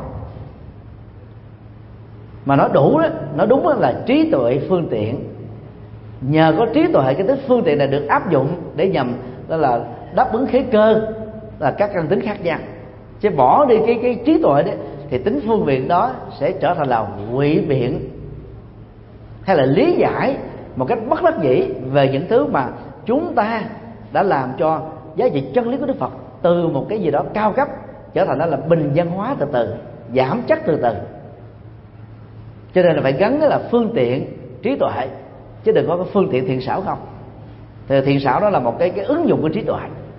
S2: mà nó đủ đó, nó đúng đó là trí tuệ phương tiện. Nhờ có trí tuệ, cái tính phương tiện này được áp dụng để nhằm đó là đáp ứng khế cơ là các căn tính khác nhau. Chứ bỏ đi cái cái trí tuệ đấy thì tính phương tiện đó sẽ trở thành là ngụy biện hay là lý giải một cách bất đắc dĩ về những thứ mà chúng ta đã làm cho giá trị chân lý của Đức Phật từ một cái gì đó cao cấp trở thành đó là bình dân hóa từ từ, giảm chất từ từ. Cho nên là phải gắn là phương tiện trí tuệ, chứ đừng có cái phương tiện thiện xảo không. Thì thiện xảo đó là một cái cái ứng dụng của trí tuệ.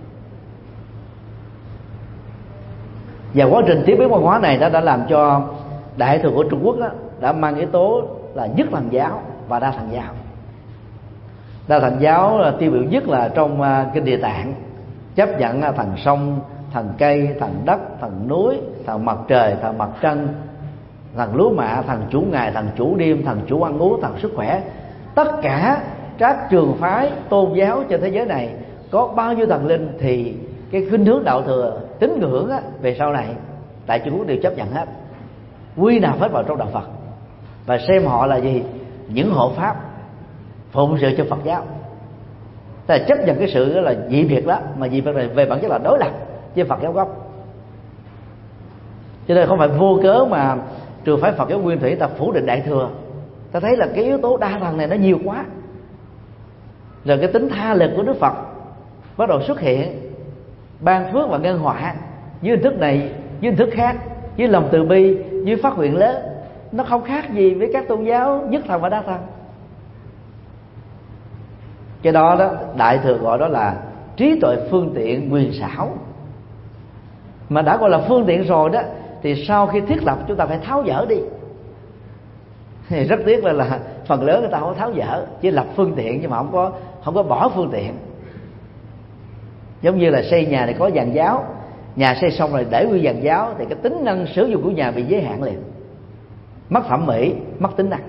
S2: Và quá trình tiếp biến văn hóa này đã đã làm cho Đại Thừa của Trung Quốc đó, đã mang yếu tố là nhất thần giáo và đa thần giáo. Đa thần giáo là tiêu biểu nhất là trong uh, kinh Địa Tạng, chấp nhận uh, thần sông, thần cây, thần đất, thần núi, thần mặt trời, thần mặt trăng, thần lúa mạ, thần chủ ngày, thần chủ đêm, thần chủ ăn uống, thần sức khỏe. Tất cả các trường phái tôn giáo trên thế giới này có bao nhiêu thần linh thì cái khuynh hướng đạo thừa tín ngưỡng á, về sau này tại Trung Quốc đều chấp nhận hết, quy nạp hết vào trong đạo Phật, và xem họ là gì? Những hộ pháp phụng sự cho Phật giáo. Ta chấp nhận cái sự là dị biệt đó, mà dị biệt này về bản chất là đối lập với Phật giáo gốc. Cho nên không phải vô cớ mà trường phái Phật giáo Nguyên Thủy ta phủ định Đại Thừa. Ta thấy là cái yếu tố đa thần này nó nhiều quá, rồi cái tính tha lực của Đức Phật bắt đầu xuất hiện, ban phước và ngân họa dưới hình thức này, dưới hình thức khác, với lòng từ bi, với phát nguyện lớn. Nó không khác gì với các tôn giáo nhất thần và đa thần. Cái đó đó Đại Thừa gọi đó là trí tuệ phương tiện quyền xảo. Mà đã gọi là phương tiện rồi đó thì sau khi thiết lập chúng ta phải tháo dỡ đi. Thì rất tiếc là, là phần lớn người ta không có tháo dỡ, chỉ lập phương tiện nhưng mà không có không có bỏ phương tiện. Giống như là xây nhà này có giàn giáo, nhà xây xong rồi để nguyên giàn giáo thì cái tính năng sử dụng của nhà bị giới hạn liền, mất thẩm mỹ, mất tính năng.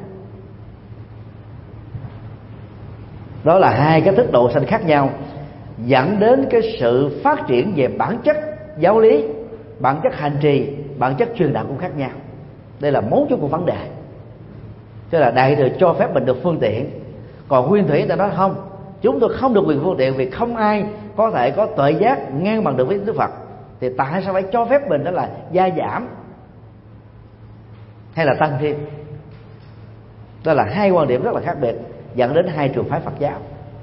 S2: Đó là hai cái thức độ sanh khác nhau, dẫn đến cái sự phát triển về bản chất giáo lý, bản chất hành trì, bản chất truyền đạo cũng khác nhau. Đây là mấu chốt của vấn đề. Cho là Đại Thừa cho phép mình được phương tiện, còn Nguyên Thủy ta nói không, chúng tôi không được quyền phương tiện vì không ai có thể có tuệ giác ngang bằng được với Đức Phật. Thì tại sao phải cho phép mình đó là gia giảm hay là tăng thêm? Đó là hai quan điểm rất là khác biệt, dẫn đến hai trường phái Phật giáo.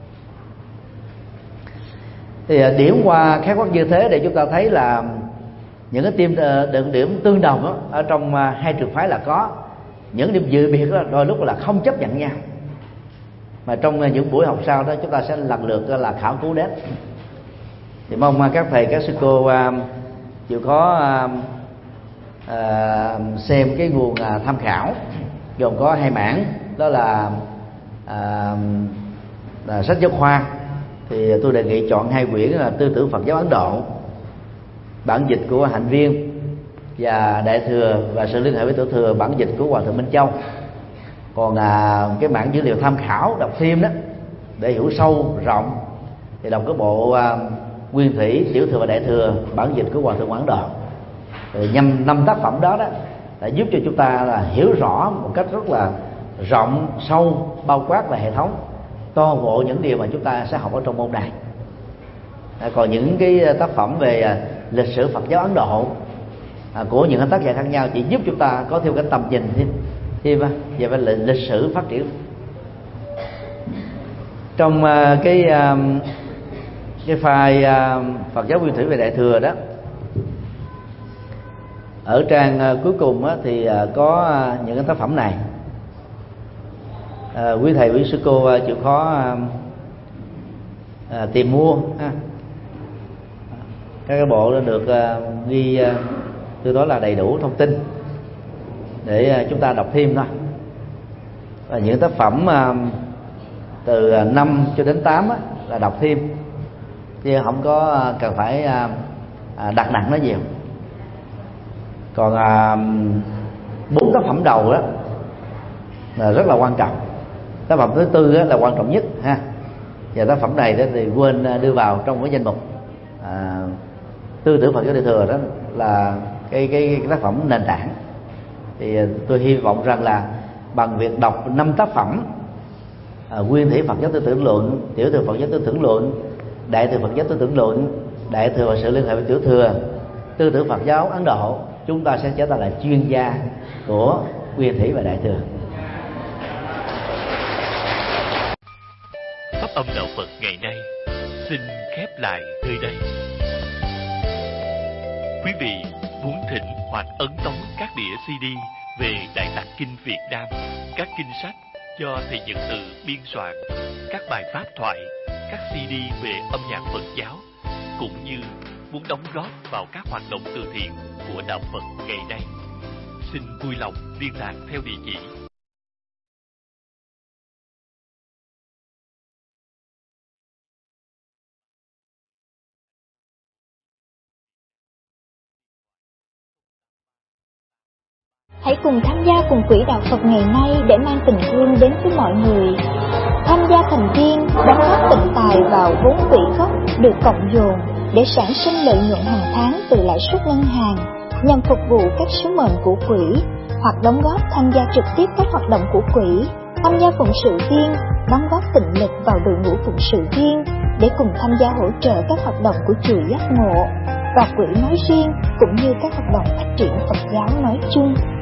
S2: Thì điểm qua khái quát như thế để chúng ta thấy là những cái điểm, điểm tương đồng đó, ở trong hai trường phái là có, những điểm dự biệt đó đôi lúc là không chấp nhận nhau. Mà trong những buổi học sau đó chúng ta sẽ lần lượt là khảo cứu đến. Thì mong các thầy các sư cô uh, chịu có uh, uh, xem cái nguồn uh, tham khảo gồm có hai mảng, đó là uh, uh, sách giáo khoa. Thì tôi đề nghị chọn hai quyển là Tư tưởng Phật giáo Ấn Độ, bản dịch của Hạnh Viên, và Đại Thừa và sự liên hệ với Tiểu Thừa, bản dịch của Hòa Thượng Minh Châu. Còn à, cái bản dữ liệu tham khảo đọc thêm đó để hiểu sâu rộng thì đọc cái bộ à, Nguyên Thủy, Tiểu Thừa và Đại Thừa, bản dịch của Hòa Thượng Quảng Độ. Rồi nhằm năm tác phẩm đó đó đã giúp cho chúng ta là hiểu rõ một cách rất là rộng, sâu, bao quát và hệ thống toàn bộ những điều mà chúng ta sẽ học ở trong môn này. À, còn những cái tác phẩm về à, lịch sử Phật giáo Ấn Độ à, của những tác giả khác nhau chỉ giúp chúng ta có thêm cái tầm nhìn thêm, thêm về về lịch sử phát triển. Trong uh, cái uh, cái file uh, Phật giáo Nguyên Thủy về Đại Thừa đó, ở trang uh, cuối cùng uh, thì uh, có uh, những cái tác phẩm này. Uh, quý thầy quý sư cô uh, chịu khó uh, uh, tìm mua ha. Các cái bộ đã được uh, ghi uh, từ đó là đầy đủ thông tin để uh, chúng ta đọc thêm thôi. Và những tác phẩm uh, từ năm cho đến tám á, là đọc thêm, chứ không có uh, cần phải uh, đặt nặng nó nhiều. Còn bốn uh, tác phẩm đầu đó là rất là quan trọng. Tác phẩm thứ tư là quan trọng nhất ha, và tác phẩm này đó thì quên đưa vào trong cái danh mục à, Tư tưởng Phật giáo Đại Thừa, đó là cái, cái cái tác phẩm nền tảng. Thì tôi hy vọng rằng là bằng việc đọc năm tác phẩm à, Nguyên Thủy Phật giáo tư tưởng luận, Tiểu Thừa Phật giáo tư tưởng luận, Đại Thừa Phật giáo tư tưởng luận, Đại Thừa và sự liên hệ với Tiểu Thừa, Tư tưởng Phật giáo Ấn Độ, chúng ta sẽ trở thành là chuyên gia của Nguyên Thủy và Đại Thừa.
S4: Pháp âm đạo Phật ngày nay xin khép lại nơi đây. Quý vị muốn thỉnh hoặc ấn tống các đĩa xê đê về Đại Tạng Kinh Việt Nam, các kinh sách do thầy Nhật Từ biên soạn, các bài pháp thoại, các xê đê về âm nhạc Phật giáo, cũng như muốn đóng góp vào các hoạt động từ thiện của đạo Phật ngày nay, xin vui lòng liên lạc theo địa chỉ
S5: Hãy cùng tham gia cùng quỹ đạo Phật ngày nay để mang tình thương đến với mọi người. Tham gia thành viên đóng góp tịnh tài vào vốn quỹ gốc được cộng dồn để sản sinh lợi nhuận hàng tháng từ lãi suất ngân hàng nhằm phục vụ các sứ mệnh của quỹ, hoặc đóng góp tham gia trực tiếp các hoạt động của quỹ, tham gia phụng sự viên, đóng góp tịnh lực vào đội ngũ phụng sự viên để cùng tham gia hỗ trợ các hoạt động của chùa Giác Ngộ và quỹ nói riêng, cũng như các hoạt động phát triển Phật giáo nói chung.